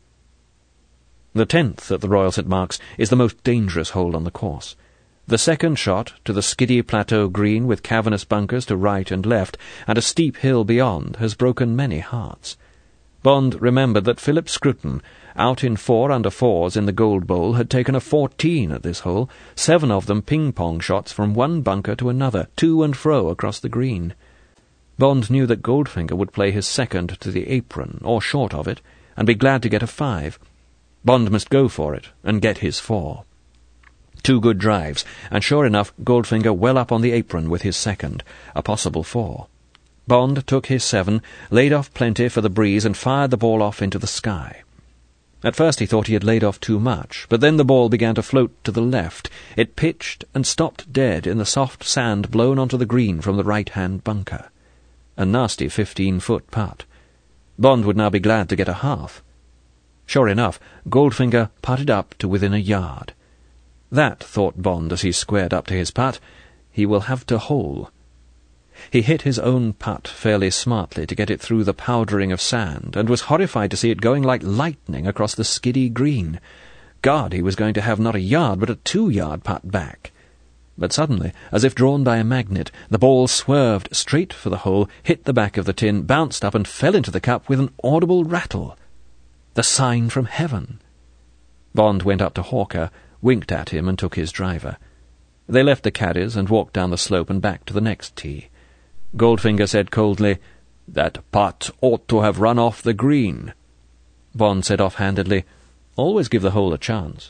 The tenth at the Royal Saint Mark's is the most dangerous hole on the course. The second shot, to the skiddy plateau green with cavernous bunkers to right and left, and a steep hill beyond, has broken many hearts. Bond remembered that Philip Scruton, out in four under fours in the Gold Bowl, had taken a fourteen at this hole, seven of them ping-pong shots from one bunker to another, to and fro across the green. Bond knew that Goldfinger would play his second to the apron, or short of it, and be glad to get a five. Bond must go for it, and get his four. Two good drives, and sure enough, Goldfinger well up on the apron with his second, a possible four. Bond took his seven, laid off plenty for the breeze, and fired the ball off into the sky. At first he thought he had laid off too much, but then the ball began to float to the left. It pitched and stopped dead in the soft sand blown onto the green from the right-hand bunker. A nasty fifteen-foot putt. Bond would now be glad to get a half. Sure enough, Goldfinger putted up to within a yard. That, thought Bond as he squared up to his putt, he will have to hole. He hit his own putt fairly smartly to get it through the powdering of sand, and was horrified to see it going like lightning across the skiddy green. God, he was going to have not a yard, but a two-yard putt back. But suddenly, as if drawn by a magnet, the ball swerved straight for the hole, hit the back of the tin, bounced up, and fell into the cup with an audible rattle. The sign from heaven. Bond went up to Hawker, winked at him, and took his driver. They left the caddies and walked down the slope and back to the next tee. Goldfinger said coldly, "That putt ought to have run off the green." Bond said offhandedly, "Always give the hole a chance."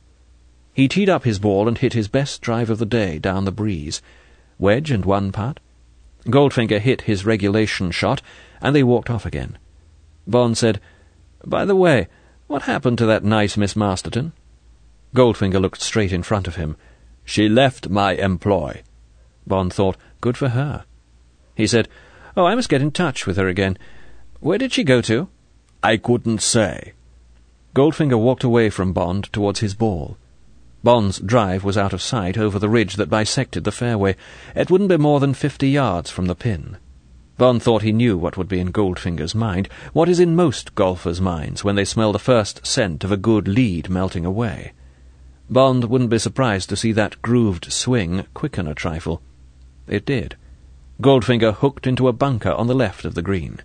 He teed up his ball and hit his best drive of the day down the breeze. Wedge and one putt. Goldfinger hit his regulation shot, and they walked off again. Bond said, "By the way, what happened to that nice Miss Masterton?" Goldfinger looked straight in front of him. "She left my employ." Bond thought, good for her. He said, "Oh, I must get in touch with her again. Where did she go to?" "I couldn't say." Goldfinger walked away from Bond towards his ball. Bond's drive was out of sight over the ridge that bisected the fairway. It wouldn't be more than fifty yards from the pin. Bond thought he knew what would be in Goldfinger's mind, what is in most golfers' minds when they smell the first scent of a good lead melting away. Bond wouldn't be surprised to see that grooved swing quicken a trifle. It did. Goldfinger hooked into a bunker on the left of the green.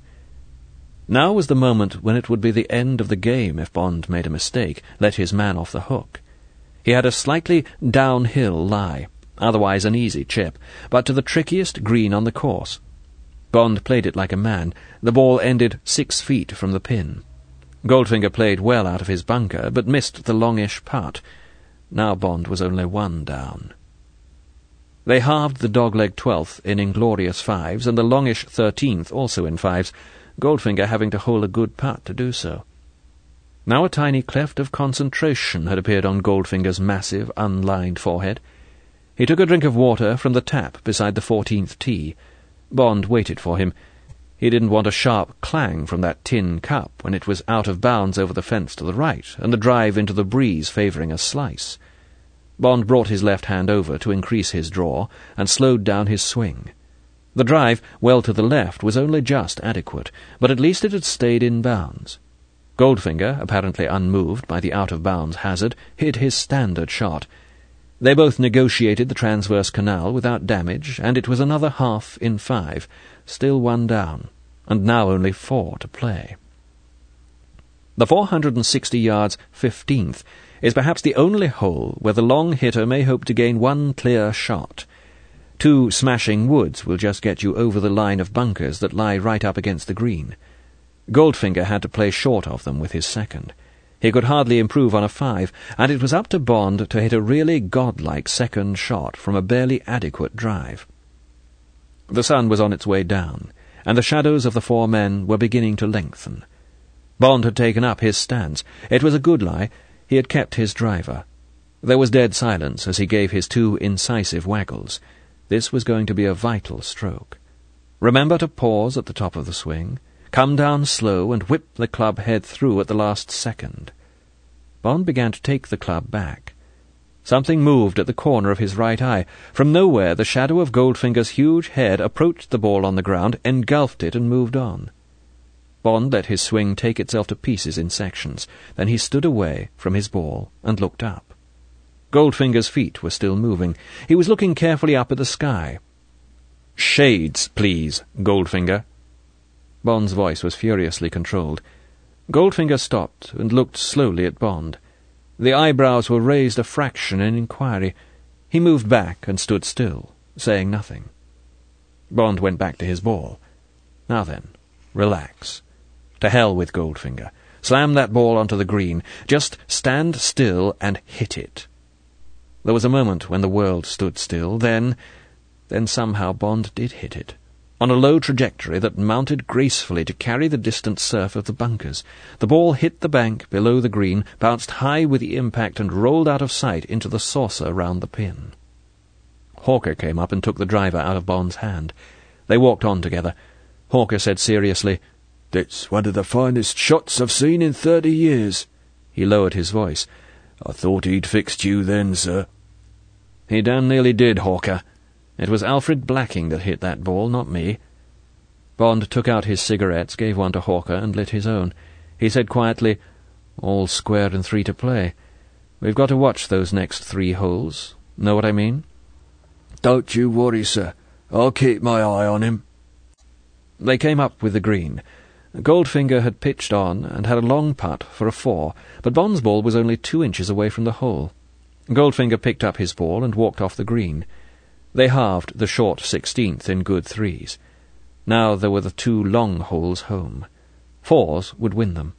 Now was the moment when it would be the end of the game if Bond made a mistake, let his man off the hook. He had a slightly downhill lie, otherwise an easy chip, but to the trickiest green on the course. Bond played it like a man. The ball ended six feet from the pin. Goldfinger played well out of his bunker, but missed the longish putt. Now Bond was only one down. They halved the dogleg twelfth in inglorious fives, and the longish thirteenth also in fives, Goldfinger having to hole a good putt to do so. Now a tiny cleft of concentration had appeared on Goldfinger's massive, unlined forehead. He took a drink of water from the tap beside the fourteenth tee. Bond waited for him. He didn't want a sharp clang from that tin cup when it was out of bounds over the fence to the right, and the drive into the breeze favouring a slice. Bond brought his left hand over to increase his draw, and slowed down his swing. The drive, well to the left, was only just adequate, but at least it had stayed in bounds. Goldfinger, apparently unmoved by the out-of-bounds hazard, hit his standard shot. They both negotiated the transverse canal without damage, and it was another half in five, still one down, and now only four to play. The four hundred and sixty yards fifteenth is perhaps the only hole where the long hitter may hope to gain one clear shot. Two smashing woods will just get you over the line of bunkers that lie right up against the green. Goldfinger had to play short of them with his second. He could hardly improve on a five, and it was up to Bond to hit a really godlike second shot from a barely adequate drive. The sun was on its way down, and the shadows of the four men were beginning to lengthen. Bond had taken up his stance. It was a good lie. He had kept his driver. There was dead silence as he gave his two incisive waggles. This was going to be a vital stroke. Remember to pause at the top of the swing, come down slow, and whip the club head through at the last second. Bond began to take the club back. Something moved at the corner of his right eye. From nowhere the shadow of Goldfinger's huge head approached the ball on the ground, engulfed it, and moved on. Bond let his swing take itself to pieces in sections. Then he stood away from his ball and looked up. Goldfinger's feet were still moving. He was looking carefully up at the sky. "Shades, please, Goldfinger." Bond's voice was furiously controlled. Goldfinger stopped and looked slowly at Bond. The eyebrows were raised a fraction in inquiry. He moved back and stood still, saying nothing. Bond went back to his ball. "Now then, relax. To hell with Goldfinger. Slam that ball onto the green. Just stand still and hit it." There was a moment when the world stood still. Then, then somehow Bond did hit it, on a low trajectory that mounted gracefully to carry the distant surf of the bunkers. The ball hit the bank below the green, bounced high with the impact, and rolled out of sight into the saucer round the pin. Hawker came up and took the driver out of Bond's hand. They walked on together. Hawker said seriously, "That's one of the finest shots I've seen in thirty years." He lowered his voice. I thought he'd fixed you then, sir. He damn nearly did, Hawker. It was Alfred Blacking that hit that ball, not me. Bond took out his cigarettes, gave one to Hawker, and lit his own. He said quietly, "All square and three to play. We've got to watch those next three holes. Know what I mean?" "Don't you worry, sir. I'll keep my eye on him." They came up with the green. Goldfinger had pitched on and had a long putt for a four, but Bond's ball was only two inches away from the hole. Goldfinger picked up his ball and walked off the green. They halved the short sixteenth in good threes. Now there were the two long holes home. Fours would win them.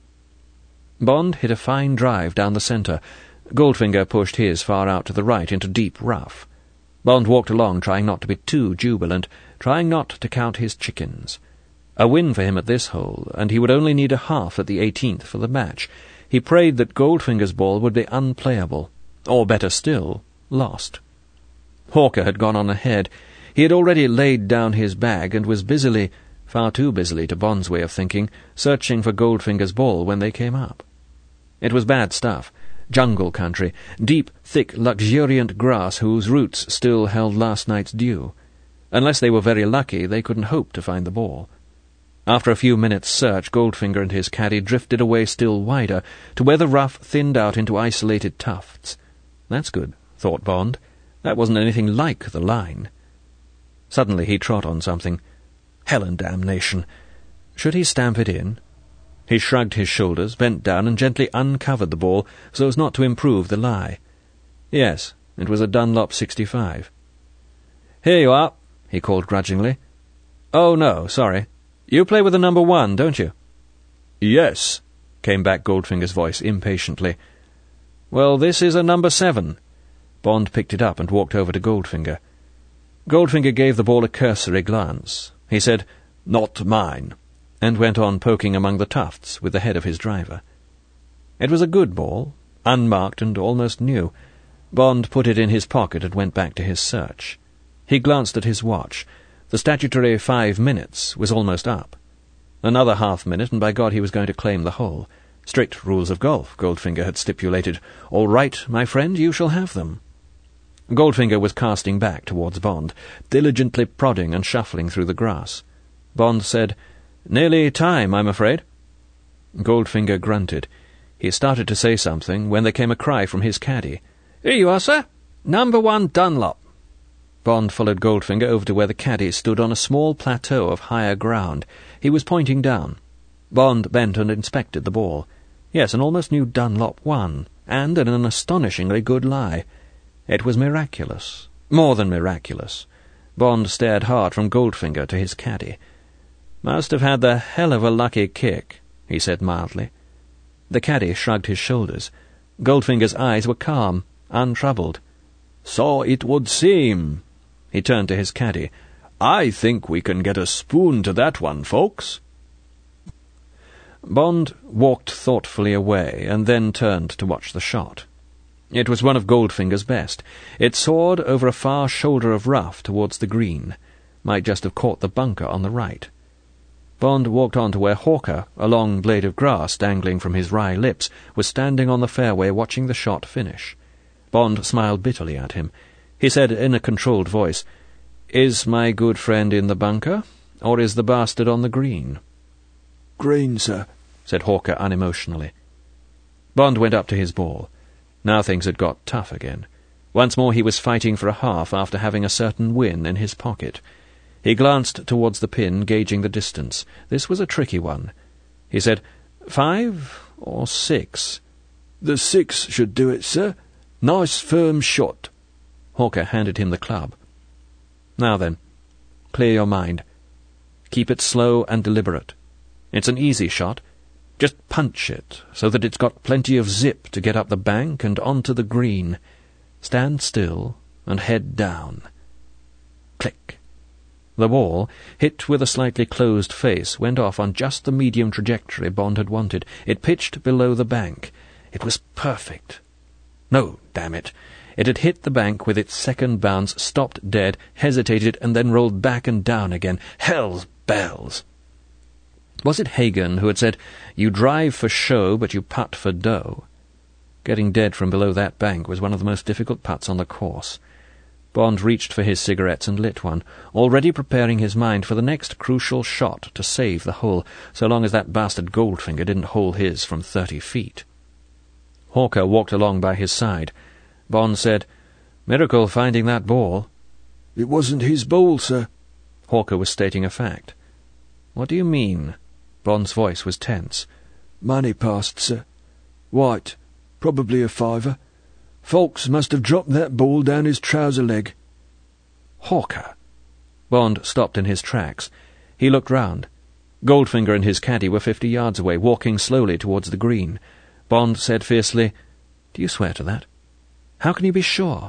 Bond hit a fine drive down the centre. Goldfinger pushed his far out to the right into deep rough. Bond walked along, trying not to be too jubilant, trying not to count his chickens. A win for him at this hole, and he would only need a half at the eighteenth for the match. He prayed that Goldfinger's ball would be unplayable, or better still, lost. Hawker had gone on ahead. He had already laid down his bag and was busily, far too busily to Bond's way of thinking, searching for Goldfinger's ball when they came up. It was bad stuff. Jungle country, deep, thick, luxuriant grass whose roots still held last night's dew. Unless they were very lucky, they couldn't hope to find the ball. After a few minutes' search, Goldfinger and his caddy drifted away still wider, to where the rough thinned out into isolated tufts. That's good, thought Bond. That wasn't anything like the line. Suddenly he trod on something. Hell and damnation! Should he stamp it in? He shrugged his shoulders, bent down, and gently uncovered the ball so as not to improve the lie. Yes, it was a Dunlop sixty-five. "Here you are," he called grudgingly. "Oh, no, sorry. You play with the number one, don't you?" "Yes," came back Goldfinger's voice impatiently. "Well, this is a number seven." Bond picked it up and walked over to Goldfinger. Goldfinger gave the ball a cursory glance. He said, "Not mine," and went on poking among the tufts with the head of his driver. It was a good ball, unmarked and almost new. Bond put it in his pocket and went back to his search. He glanced at his watch. The statutory five minutes was almost up. Another half-minute, and by God he was going to claim the hole. Strict rules of golf, Goldfinger had stipulated. "All right, my friend, you shall have them." Goldfinger was casting back towards Bond, diligently prodding and shuffling through the grass. Bond said, "Nearly time, I'm afraid." Goldfinger grunted. He started to say something when there came a cry from his caddy. "Here you are, sir. Number one Dunlop." Bond followed Goldfinger over to where the caddy stood on a small plateau of higher ground. He was pointing down. Bond bent and inspected the ball. Yes, an almost new Dunlop one, and in an astonishingly good lie. It was miraculous. More than miraculous. Bond stared hard from Goldfinger to his caddy. "Must have had the hell of a lucky kick," he said mildly. The caddy shrugged his shoulders. Goldfinger's eyes were calm, untroubled. "So it would seem." He turned to his caddy. "I think we can get a spoon to that one, folks." Bond walked thoughtfully away, and then turned to watch the shot. It was one of Goldfinger's best. It soared over a far shoulder of rough towards the green. Might just have caught the bunker on the right. Bond walked on to where Hawker, a long blade of grass dangling from his wry lips, was standing on the fairway watching the shot finish. Bond smiled bitterly at him. He said in a controlled voice, "Is my good friend in the bunker, or is the bastard on the green?" "Green, sir," said Hawker unemotionally. Bond went up to his ball. Now things had got tough again. Once more he was fighting for a half after having a certain win in his pocket. He glanced towards the pin, gauging the distance. This was a tricky one. He said, "Five or six?" "The six should do it, sir. Nice firm shot." Hawker handed him the club. "Now then, clear your mind. Keep it slow and deliberate. It's an easy shot. Just punch it, so that it's got plenty of zip to get up the bank and onto the green. Stand still and head down." Click. The ball, hit with a slightly closed face, went off on just the medium trajectory Bond had wanted. It pitched below the bank. It was perfect. No, damn it. It had hit the bank with its second bounce, stopped dead, hesitated, and then rolled back and down again. Hell's bells! Was it Hagen who had said, "You drive for show, but you putt for dough"? Getting dead from below that bank was one of the most difficult putts on the course. Bond reached for his cigarettes and lit one, already preparing his mind for the next crucial shot to save the hole, so long as that bastard Goldfinger didn't hole his from thirty feet. Hawker walked along by his side. Bond said, "Miracle finding that ball." "It wasn't his ball, sir." Hawker was stating a fact. "What do you mean?" Bond's voice was tense. "Money passed, sir. White. Probably a fiver. Fawkes must have dropped that ball down his trouser leg." Hawker! Bond stopped in his tracks. He looked round. Goldfinger and his caddy were fifty yards away, walking slowly towards the green. Bond said fiercely, "Do you swear to that? How can you be sure?"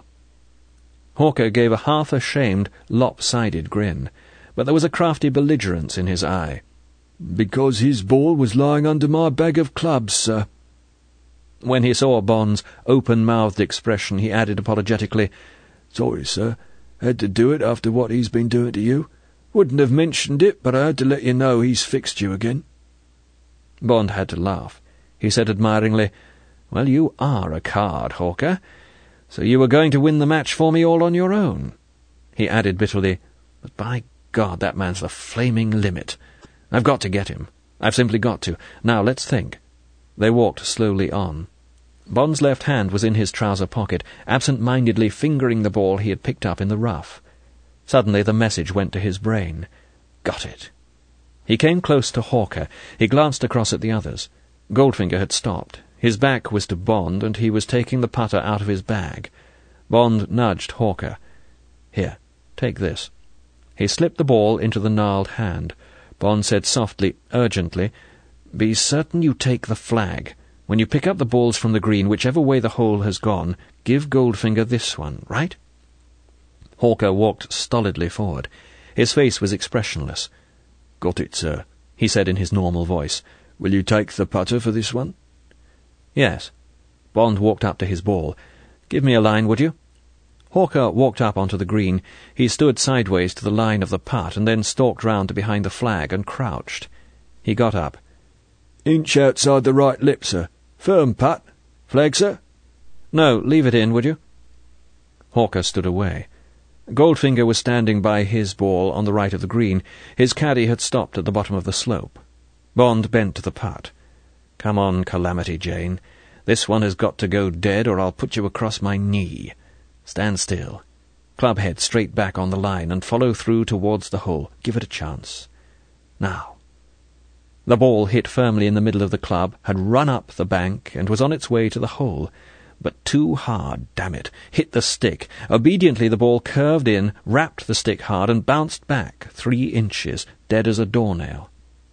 Hawker gave a half-ashamed, lopsided grin, but there was a crafty belligerence in his eye. "Because his ball was lying under my bag of clubs, sir." When he saw Bond's open-mouthed expression, he added apologetically, "Sorry, sir. Had to do it after what he's been doing to you. Wouldn't have mentioned it, but I had to let you know he's fixed you again." Bond had to laugh. He said admiringly, "Well, you are a card, Hawker. So you were going to win the match for me all on your own." He added bitterly, "But by God, that man's the flaming limit. I've got to get him. I've simply got to. Now, let's think." They walked slowly on. Bond's left hand was in his trouser pocket, absent-mindedly fingering the ball he had picked up in the rough. Suddenly the message went to his brain. Got it. He came close to Hawker. He glanced across at the others. Goldfinger had stopped. His back was to Bond, and he was taking the putter out of his bag. Bond nudged Hawker. "Here, take this." He slipped the ball into the gnarled hand. Bond said softly, urgently, "Be certain you take the flag. When you pick up the balls from the green, whichever way the hole has gone, give Goldfinger this one, right?" Hawker walked stolidly forward. His face was expressionless. "Got it, sir," he said in his normal voice. "Will you take the putter for this one?" "Yes." Bond walked up to his ball. "Give me a line, would you?" Hawker walked up onto the green. He stood sideways to the line of the putt, and then stalked round to behind the flag and crouched. He got up. "Inch outside the right lip, sir. Firm putt. Flag, sir?" "No, leave it in, would you?" Hawker stood away. Goldfinger was standing by his ball on the right of the green. His caddy had stopped at the bottom of the slope. Bond bent to the putt. "Come on, Calamity Jane. This one has got to go dead, or I'll put you across my knee. Stand still. Club head straight back on the line, and follow through towards the hole. Give it a chance. Now." The ball hit firmly in the middle of the club, had run up the bank, and was on its way to the hole. But too hard, damn it. Hit the stick. Obediently the ball curved in, rapped the stick hard, and bounced back three inches, dead as a doornail.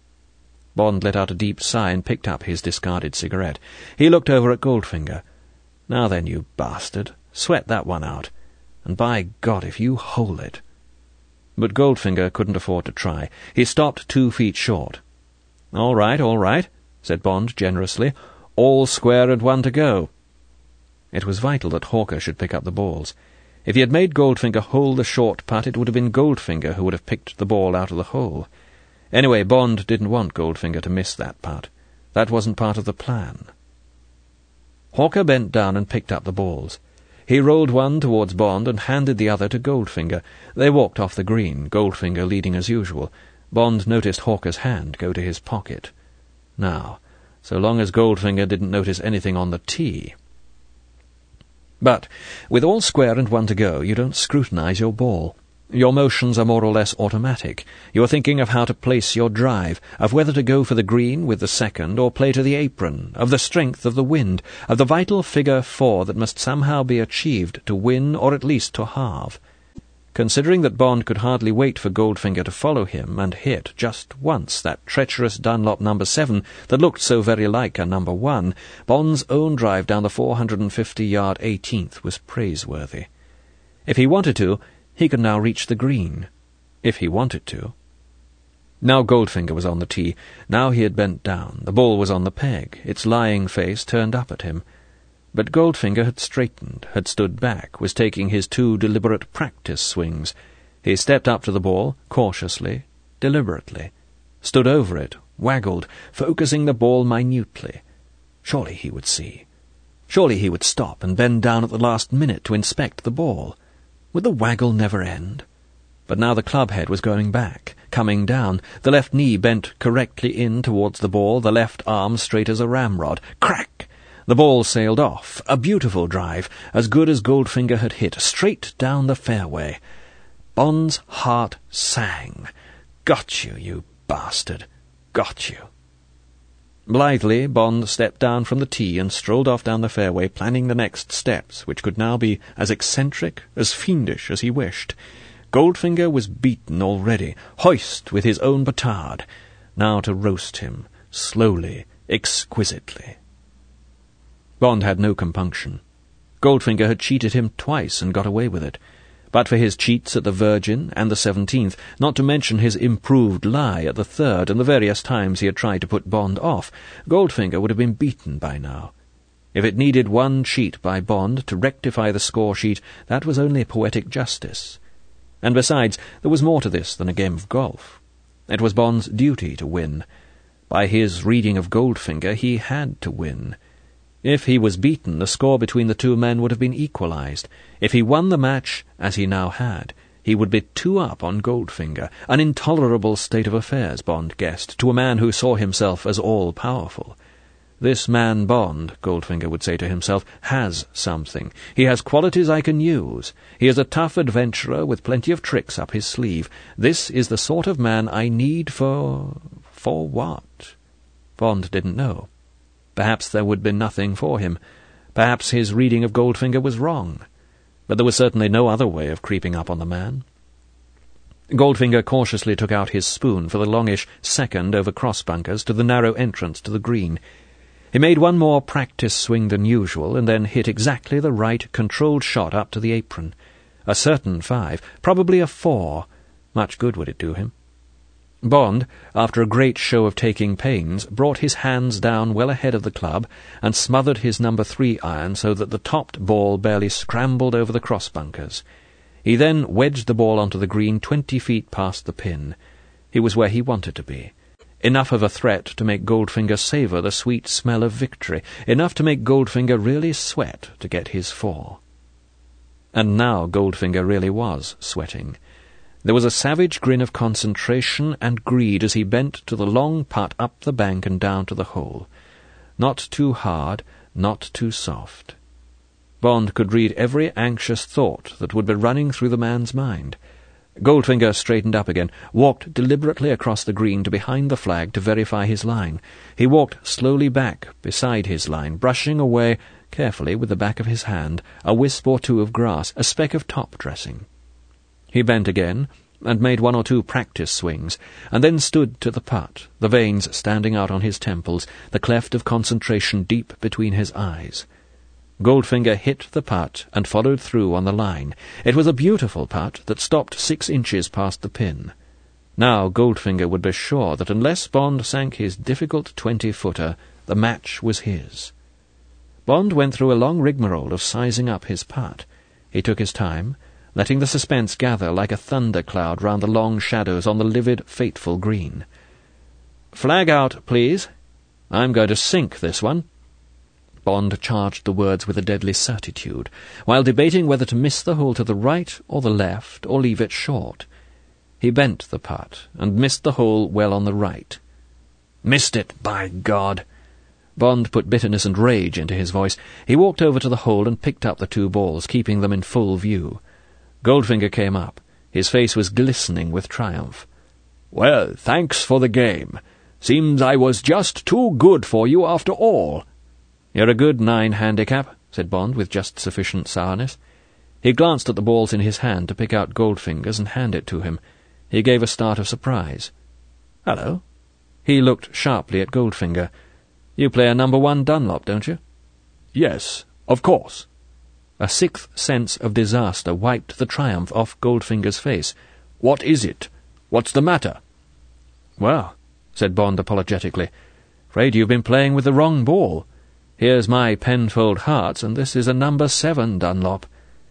Bond let out a deep sigh and picked up his discarded cigarette. He looked over at Goldfinger. "Now then, you bastard. Sweat that one out. And by God, if you hole it." But Goldfinger couldn't afford to try. He stopped two feet short. "All right, all right," said Bond generously. "All square and one to go." It was vital that Hawker should pick up the balls. If he had made Goldfinger hole the short putt, it would have been Goldfinger who would have picked the ball out of the hole. Anyway, Bond didn't want Goldfinger to miss that putt. That wasn't part of the plan. Hawker bent down and picked up the balls. He rolled one towards Bond and handed the other to Goldfinger. They walked off the green, Goldfinger leading as usual. Bond noticed Hawker's hand go to his pocket. Now, so long as Goldfinger didn't notice anything on the tee. But, with all square and one to go, you don't scrutinize your ball. Your motions are more or less automatic. You're thinking of how to place your drive, of whether to go for the green with the second or play to the apron, of the strength of the wind, of the vital figure four that must somehow be achieved to win or at least to halve. Considering that Bond could hardly wait for Goldfinger to follow him and hit just once that treacherous Dunlop number seven that looked so very like a number one, Bond's own drive down the four hundred and fifty-yard eighteenth was praiseworthy. If he wanted to, he could now reach the green. If he wanted to. Now Goldfinger was on the tee. Now he had bent down. The ball was on the peg, its lying face turned up at him. But Goldfinger had straightened, had stood back, was taking his two deliberate practice swings. He stepped up to the ball, cautiously, deliberately, stood over it, waggled, focusing the ball minutely. Surely he would see. Surely he would stop and bend down at the last minute to inspect the ball. Would the waggle never end? But now the club head was going back, coming down, the left knee bent correctly in towards the ball, the left arm straight as a ramrod. Crack! The ball sailed off, a beautiful drive, as good as Goldfinger had hit, straight down the fairway. Bond's heart sang. Got you, you bastard. Got you. Blithely, Bond stepped down from the tee and strolled off down the fairway, planning the next steps, which could now be as eccentric, as fiendish as he wished. Goldfinger was beaten already, hoist with his own petard, now to roast him, slowly, exquisitely. Bond had no compunction. Goldfinger had cheated him twice and got away with it. But for his cheats at the Virgin and the seventeenth, not to mention his improved lie at the third and the various times he had tried to put Bond off, Goldfinger would have been beaten by now. If it needed one cheat by Bond to rectify the score-sheet, that was only poetic justice. And besides, there was more to this than a game of golf. It was Bond's duty to win. By his reading of Goldfinger, he had to win. If he was beaten, the score between the two men would have been equalized. If he won the match, as he now had, he would be two up on Goldfinger, an intolerable state of affairs, Bond guessed, to a man who saw himself as all-powerful. This man Bond, Goldfinger would say to himself, has something. He has qualities I can use. He is a tough adventurer with plenty of tricks up his sleeve. This is the sort of man I need for... for what? Bond didn't know. Perhaps there would be nothing for him. Perhaps his reading of Goldfinger was wrong. But there was certainly no other way of creeping up on the man. Goldfinger cautiously took out his spoon for the longish second over cross-bunkers to the narrow entrance to the green. He made one more practice swing than usual, and then hit exactly the right, controlled shot up to the apron. A certain five, probably a four. Much good would it do him. Bond, after a great show of taking pains, brought his hands down well ahead of the club and smothered his number three iron so that the topped ball barely scrambled over the cross-bunkers. He then wedged the ball onto the green twenty feet past the pin. He was where he wanted to be. Enough of a threat to make Goldfinger savour the sweet smell of victory, enough to make Goldfinger really sweat to get his four. And now Goldfinger really was sweating. There was a savage grin of concentration and greed as he bent to the long putt up the bank and down to the hole. Not too hard, not too soft. Bond could read every anxious thought that would be running through the man's mind. Goldfinger straightened up again, walked deliberately across the green to behind the flag to verify his line. He walked slowly back beside his line, brushing away carefully with the back of his hand a wisp or two of grass, a speck of top-dressing. He bent again, and made one or two practice swings, and then stood to the putt, the veins standing out on his temples, the cleft of concentration deep between his eyes. Goldfinger hit the putt and followed through on the line. It was a beautiful putt that stopped six inches past the pin. Now Goldfinger would be sure that unless Bond sank his difficult twenty-footer, the match was his. Bond went through a long rigmarole of sizing up his putt. He took his time, letting the suspense gather like a thunder-cloud round the long shadows on the livid, fateful green. "Flag out, please. I'm going to sink this one." Bond charged the words with a deadly certitude, while debating whether to miss the hole to the right or the left, or leave it short. He bent the putt, and missed the hole well on the right. "Missed it, by God!" Bond put bitterness and rage into his voice. He walked over to the hole and picked up the two balls, keeping them in full view. Goldfinger came up. His face was glistening with triumph. "Well, thanks for the game. Seems I was just too good for you after all." "You're a good nine handicap," said Bond with just sufficient sourness. He glanced at the balls in his hand to pick out Goldfinger's and hand it to him. He gave a start of surprise. "Hello." He looked sharply at Goldfinger. "You play a number one Dunlop, don't you?" "Yes, of course." A sixth sense of disaster wiped the triumph off Goldfinger's face. "What is it? What's the matter?" "Well," said Bond apologetically, "afraid you've been playing with the wrong ball. Here's my Penfold Hearts, and this is a number seven Dunlop."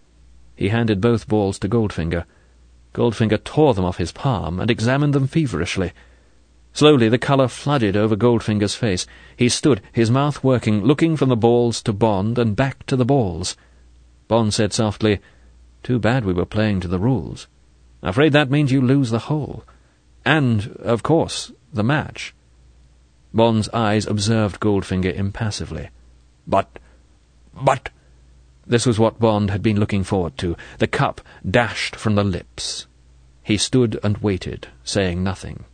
He handed both balls to Goldfinger. Goldfinger tore them off his palm and examined them feverishly. Slowly the colour flooded over Goldfinger's face. He stood, his mouth working, looking from the balls to Bond and back to the balls. Bond said softly, "Too bad we were playing to the rules. Afraid that means you lose the hole. And, of course, the match." Bond's eyes observed Goldfinger impassively. "But... but—" This was what Bond had been looking forward to. The cup dashed from the lips. He stood and waited, saying nothing.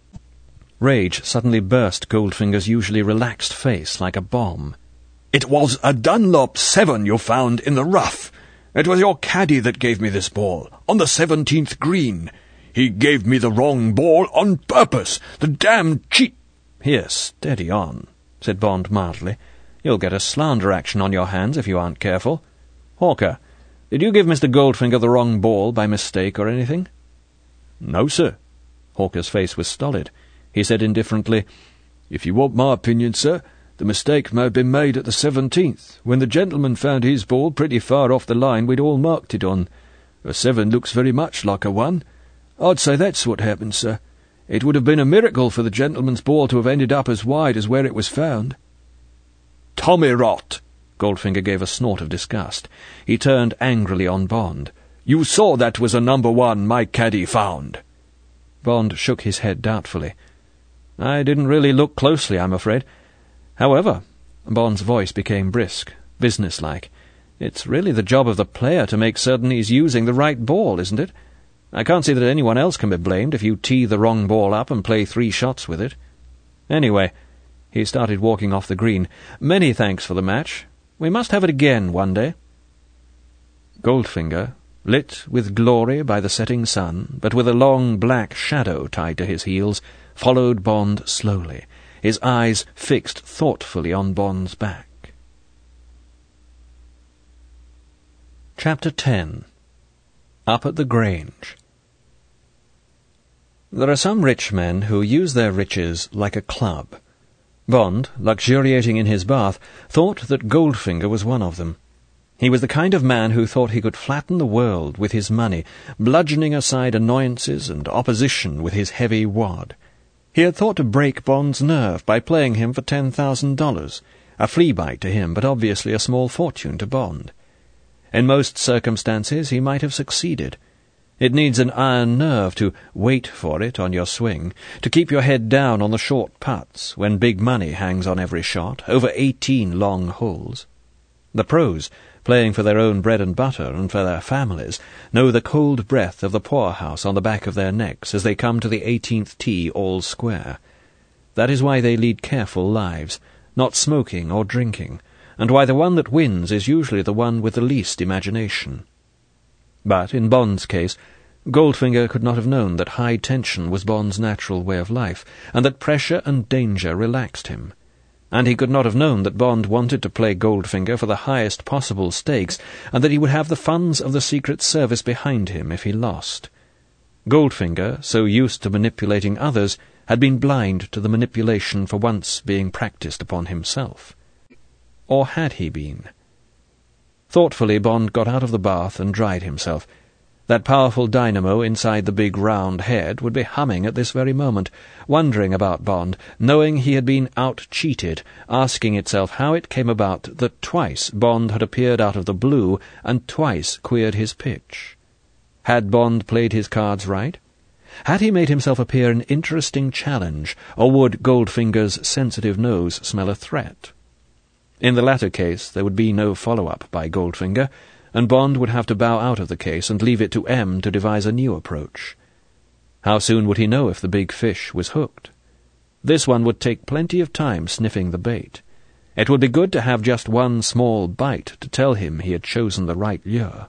Rage suddenly burst Goldfinger's usually relaxed face like a bomb. "It was a Dunlop seven you found in the rough. It was your caddy that gave me this ball, on the seventeenth green. He gave me the wrong ball on purpose. The damned cheat—" "Here, steady on," said Bond mildly. "You'll get a slander action on your hands if you aren't careful. Hawker, did you give Mister Goldfinger the wrong ball by mistake or anything?" "No, sir." Hawker's face was stolid. He said indifferently, "If you want my opinion, sir, the mistake may have been made at the seventeenth, when the gentleman found his ball pretty far off the line we'd all marked it on. A seven looks very much like a one. I'd say that's what happened, sir. It would have been a miracle for the gentleman's ball to have ended up as wide as where it was found." "Tommy rot!" Goldfinger gave a snort of disgust. He turned angrily on Bond. "You saw that was a number one my caddy found." Bond shook his head doubtfully. "I didn't really look closely, I'm afraid. However," Bond's voice became brisk, businesslike, "it's really the job of the player to make certain he's using the right ball, isn't it? I can't see that anyone else can be blamed if you tee the wrong ball up and play three shots with it. Anyway," he started walking off the green, "many thanks for the match. We must have it again one day." Goldfinger, lit with glory by the setting sun, but with a long black shadow tied to his heels, followed Bond slowly, his eyes fixed thoughtfully on Bond's back. Chapter ten. Up at the Grange. There are some rich men who use their riches like a club. Bond, luxuriating in his bath, thought that Goldfinger was one of them. He was the kind of man who thought he could flatten the world with his money, bludgeoning aside annoyances and opposition with his heavy wad. He had thought to break Bond's nerve by playing him for ten thousand dollars, a flea bite to him, but obviously a small fortune to Bond. In most circumstances he might have succeeded. It needs an iron nerve to wait for it on your swing, to keep your head down on the short putts when big money hangs on every shot, over eighteen long holes. The pros, playing for their own bread and butter and for their families, know the cold breath of the poorhouse on the back of their necks as they come to the eighteenth tee all square. That is why they lead careful lives, not smoking or drinking, and why the one that wins is usually the one with the least imagination. But in Bond's case, Goldfinger could not have known that high tension was Bond's natural way of life, and that pressure and danger relaxed him. And he could not have known that Bond wanted to play Goldfinger for the highest possible stakes, and that he would have the funds of the Secret Service behind him if he lost. Goldfinger, so used to manipulating others, had been blind to the manipulation for once being practised upon himself. Or had he been? Thoughtfully, Bond got out of the bath and dried himself. That powerful dynamo inside the big round head would be humming at this very moment, wondering about Bond, knowing he had been out-cheated, asking itself how it came about that twice Bond had appeared out of the blue and twice queered his pitch. Had Bond played his cards right? Had he made himself appear an interesting challenge, or would Goldfinger's sensitive nose smell a threat? In the latter case there would be no follow-up by Goldfinger, and Bond would have to bow out of the case and leave it to M to devise a new approach. How soon would he know if the big fish was hooked? This one would take plenty of time sniffing the bait. It would be good to have just one small bite to tell him he had chosen the right lure.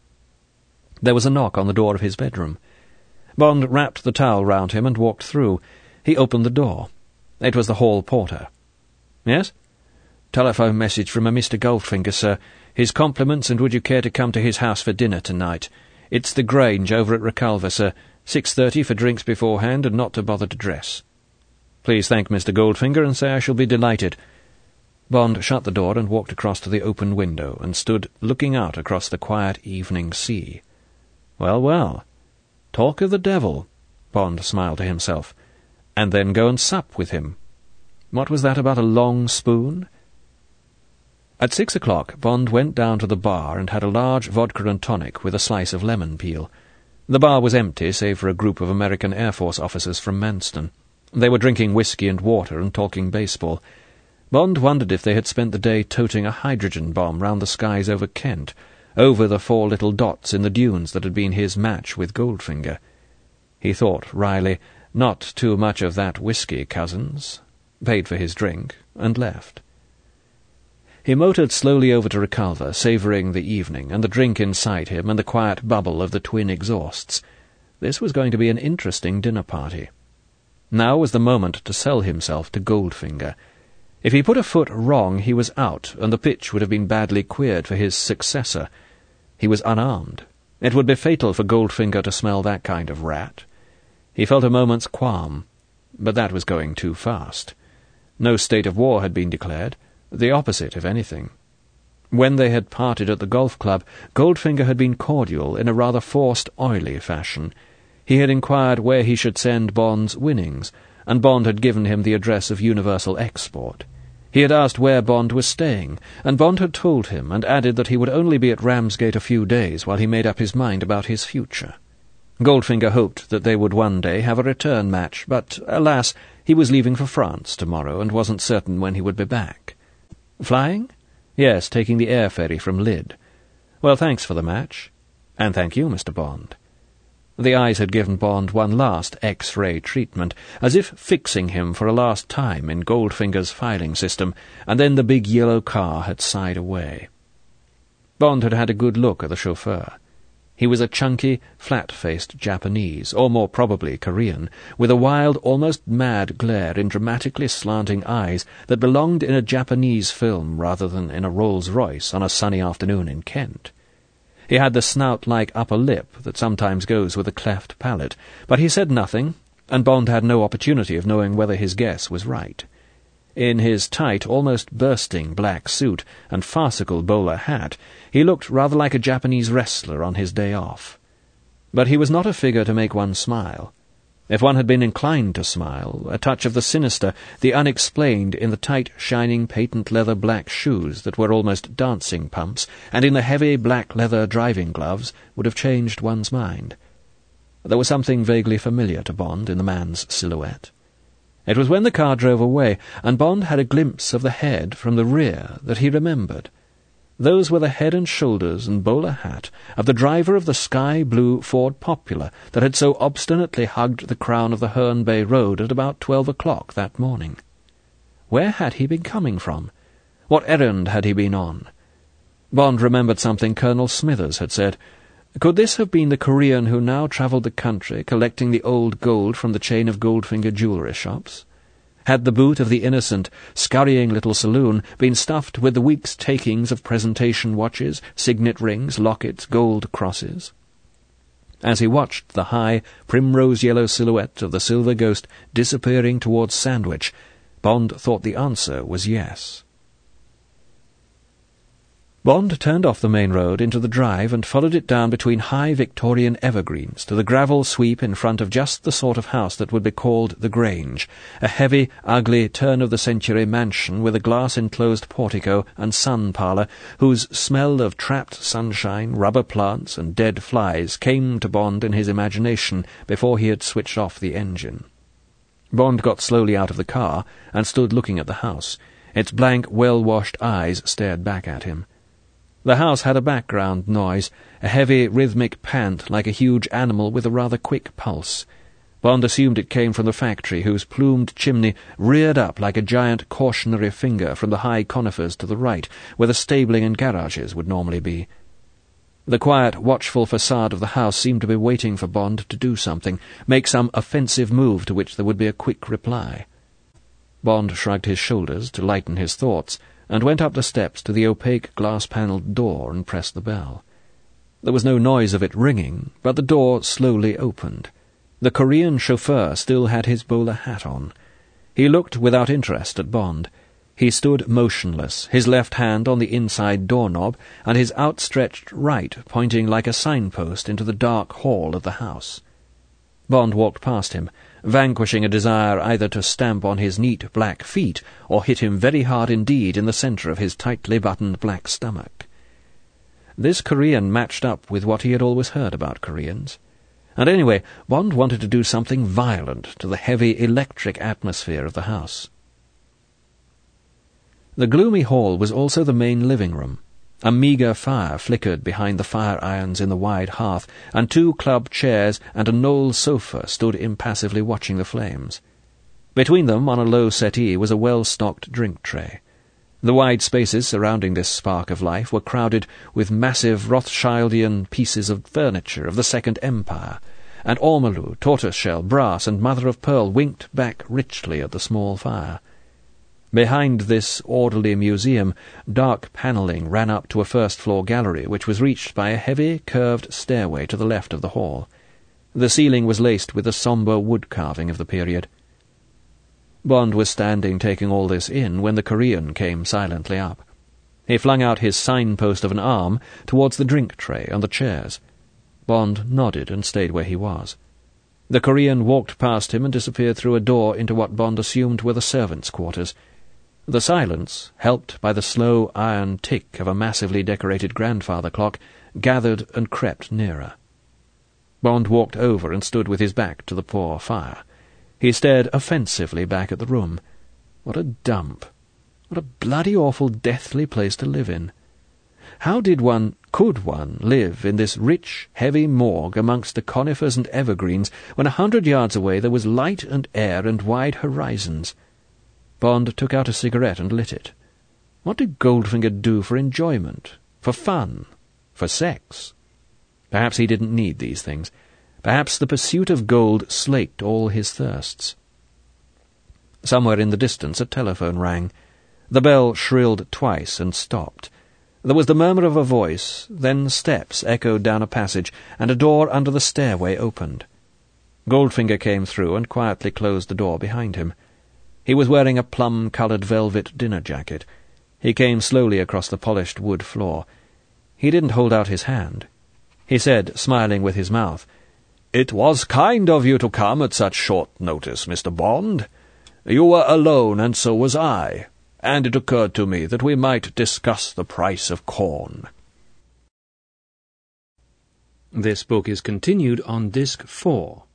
There was a knock on the door of his bedroom. Bond wrapped the towel round him and walked through. He opened the door. It was the hall porter. "Yes?" "Telephone message from a Mister Goldfinger, sir. His compliments, and would you care to come to his house for dinner tonight? It's the Grange over at Reculver, sir. Six thirty for drinks beforehand, and not to bother to dress." "Please thank Mister Goldfinger, and say I shall be delighted." Bond shut the door and walked across to the open window, and stood looking out across the quiet evening sea. Well, well. Talk of the devil, Bond smiled to himself. and then go and sup with him. What was that about a long spoon? At six o'clock, Bond went down to the bar and had a large vodka and tonic with a slice of lemon peel. The bar was empty, save for a group of American Air Force officers from Manston. They were drinking whiskey and water and talking baseball. Bond wondered if they had spent the day toting a hydrogen bomb round the skies over Kent, over the four little dots in the dunes that had been his match with Goldfinger. He thought wryly, not too much of that whiskey, cousins, paid for his drink, and left. He motored slowly over to Reculver, savouring the evening, and the drink inside him, and the quiet bubble of the twin exhausts. This was going to be an interesting dinner party. Now was the moment to sell himself to Goldfinger. If he put a foot wrong, he was out, and the pitch would have been badly queered for his successor. He was unarmed. It would be fatal for Goldfinger to smell that kind of rat. He felt a moment's qualm, but that was going too fast. No state of war had been declared. The opposite, if anything. When they had parted at the golf club, Goldfinger had been cordial in a rather forced, oily fashion. He had inquired where he should send Bond's winnings, and Bond had given him the address of Universal Export. He had asked where Bond was staying, and Bond had told him, and added that he would only be at Ramsgate a few days while he made up his mind about his future. Goldfinger hoped that they would one day have a return match, but, alas, he was leaving for France tomorrow, and wasn't certain when he would be back. Flying? Yes, taking the air ferry from Lydd. Well, thanks for the match. And thank you, Mister Bond. The eyes had given Bond one last X-ray treatment, as if fixing him for a last time in Goldfinger's filing system, and then the big yellow car had sighed away. Bond had had a good look at the chauffeur. He was a chunky, flat-faced Japanese, or more probably Korean, with a wild, almost mad glare in dramatically slanting eyes that belonged in a Japanese film rather than in a Rolls-Royce on a sunny afternoon in Kent. He had the snout-like upper lip that sometimes goes with a cleft palate, but he said nothing, and Bond had no opportunity of knowing whether his guess was right. In his tight, almost bursting black suit and farcical bowler hat, he looked rather like a Japanese wrestler on his day off. But he was not a figure to make one smile. If one had been inclined to smile, a touch of the sinister, the unexplained in the tight, shining patent-leather black shoes that were almost dancing pumps, and in the heavy black leather driving gloves, would have changed one's mind. There was something vaguely familiar to Bond in the man's silhouette. It was when the car drove away, and Bond had a glimpse of the head from the rear that he remembered. Those were the head and shoulders and bowler hat of the driver of the sky-blue Ford Popular that had so obstinately hugged the crown of the Herne Bay Road at about twelve o'clock that morning. Where had he been coming from? What errand had he been on? Bond remembered something Colonel Smithers had said. Could this have been the Korean who now travelled the country, collecting the old gold from the chain of Goldfinger jewellery shops? Had the boot of the innocent, scurrying little saloon been stuffed with the week's takings of presentation watches, signet rings, lockets, gold crosses? As he watched the high, primrose-yellow silhouette of the Silver Ghost disappearing towards Sandwich, Bond thought the answer was yes. Bond turned off the main road into the drive and followed it down between high Victorian evergreens to the gravel sweep in front of just the sort of house that would be called the Grange, a heavy, ugly, turn-of-the-century mansion with a glass-enclosed portico and sun-parlour, whose smell of trapped sunshine, rubber plants, and dead flies came to Bond in his imagination before he had switched off the engine. Bond got slowly out of the car and stood looking at the house. Its blank, well-washed eyes stared back at him. The house had a background noise, a heavy, rhythmic pant like a huge animal with a rather quick pulse. Bond assumed it came from the factory, whose plumed chimney reared up like a giant cautionary finger from the high conifers to the right, where the stabling and garages would normally be. The quiet, watchful facade of the house seemed to be waiting for Bond to do something, make some offensive move to which there would be a quick reply. Bond shrugged his shoulders to lighten his thoughts, and went up the steps to the opaque glass-panelled door and pressed the bell. There was no noise of it ringing, but the door slowly opened. The Korean chauffeur still had his bowler hat on. He looked without interest at Bond. He stood motionless, his left hand on the inside doorknob, and his outstretched right pointing like a signpost into the dark hall of the house. Bond walked past him, vanquishing a desire either to stamp on his neat black feet or hit him very hard indeed in the centre of his tightly buttoned black stomach. This Korean matched up with what he had always heard about Koreans. And anyway, Bond wanted to do something violent to the heavy electric atmosphere of the house. The gloomy hall was also the main living room. A meagre fire flickered behind the fire-irons in the wide hearth, and two club chairs and a knoll sofa stood impassively watching the flames. Between them, on a low settee, was a well-stocked drink tray. The wide spaces surrounding this spark of life were crowded with massive Rothschildian pieces of furniture of the Second Empire, and ormolu, tortoise-shell, brass, and mother-of-pearl winked back richly at the small fire. Behind this orderly museum, dark panelling ran up to a first-floor gallery, which was reached by a heavy, curved stairway to the left of the hall. The ceiling was laced with the sombre wood-carving of the period. Bond was standing taking all this in when the Korean came silently up. He flung out his signpost of an arm towards the drink tray and the chairs. Bond nodded and stayed where he was. The Korean walked past him and disappeared through a door into what Bond assumed were the servants' quarters. The silence, helped by the slow iron tick of a massively decorated grandfather clock, gathered and crept nearer. Bond walked over and stood with his back to the poor fire. He stared offensively back at the room. What a dump! What a bloody awful deathly place to live in! How did one, could one, live in this rich, heavy morgue amongst the conifers and evergreens, when a hundred yards away there was light and air and wide horizons? Bond took out a cigarette and lit it. What did Goldfinger do for enjoyment? For fun? For sex? Perhaps he didn't need these things. Perhaps the pursuit of gold slaked all his thirsts. Somewhere in the distance a telephone rang. The bell shrilled twice and stopped. There was the murmur of a voice, then steps echoed down a passage, and a door under the stairway opened. Goldfinger came through and quietly closed the door behind him. He was wearing a plum-coloured velvet dinner jacket. He came slowly across the polished wood floor. He didn't hold out his hand. He said, smiling with his mouth, "It was kind of you to come at such short notice, Mister Bond. You were alone, and so was I, and it occurred to me that we might discuss the price of corn." This book is continued on Disc four.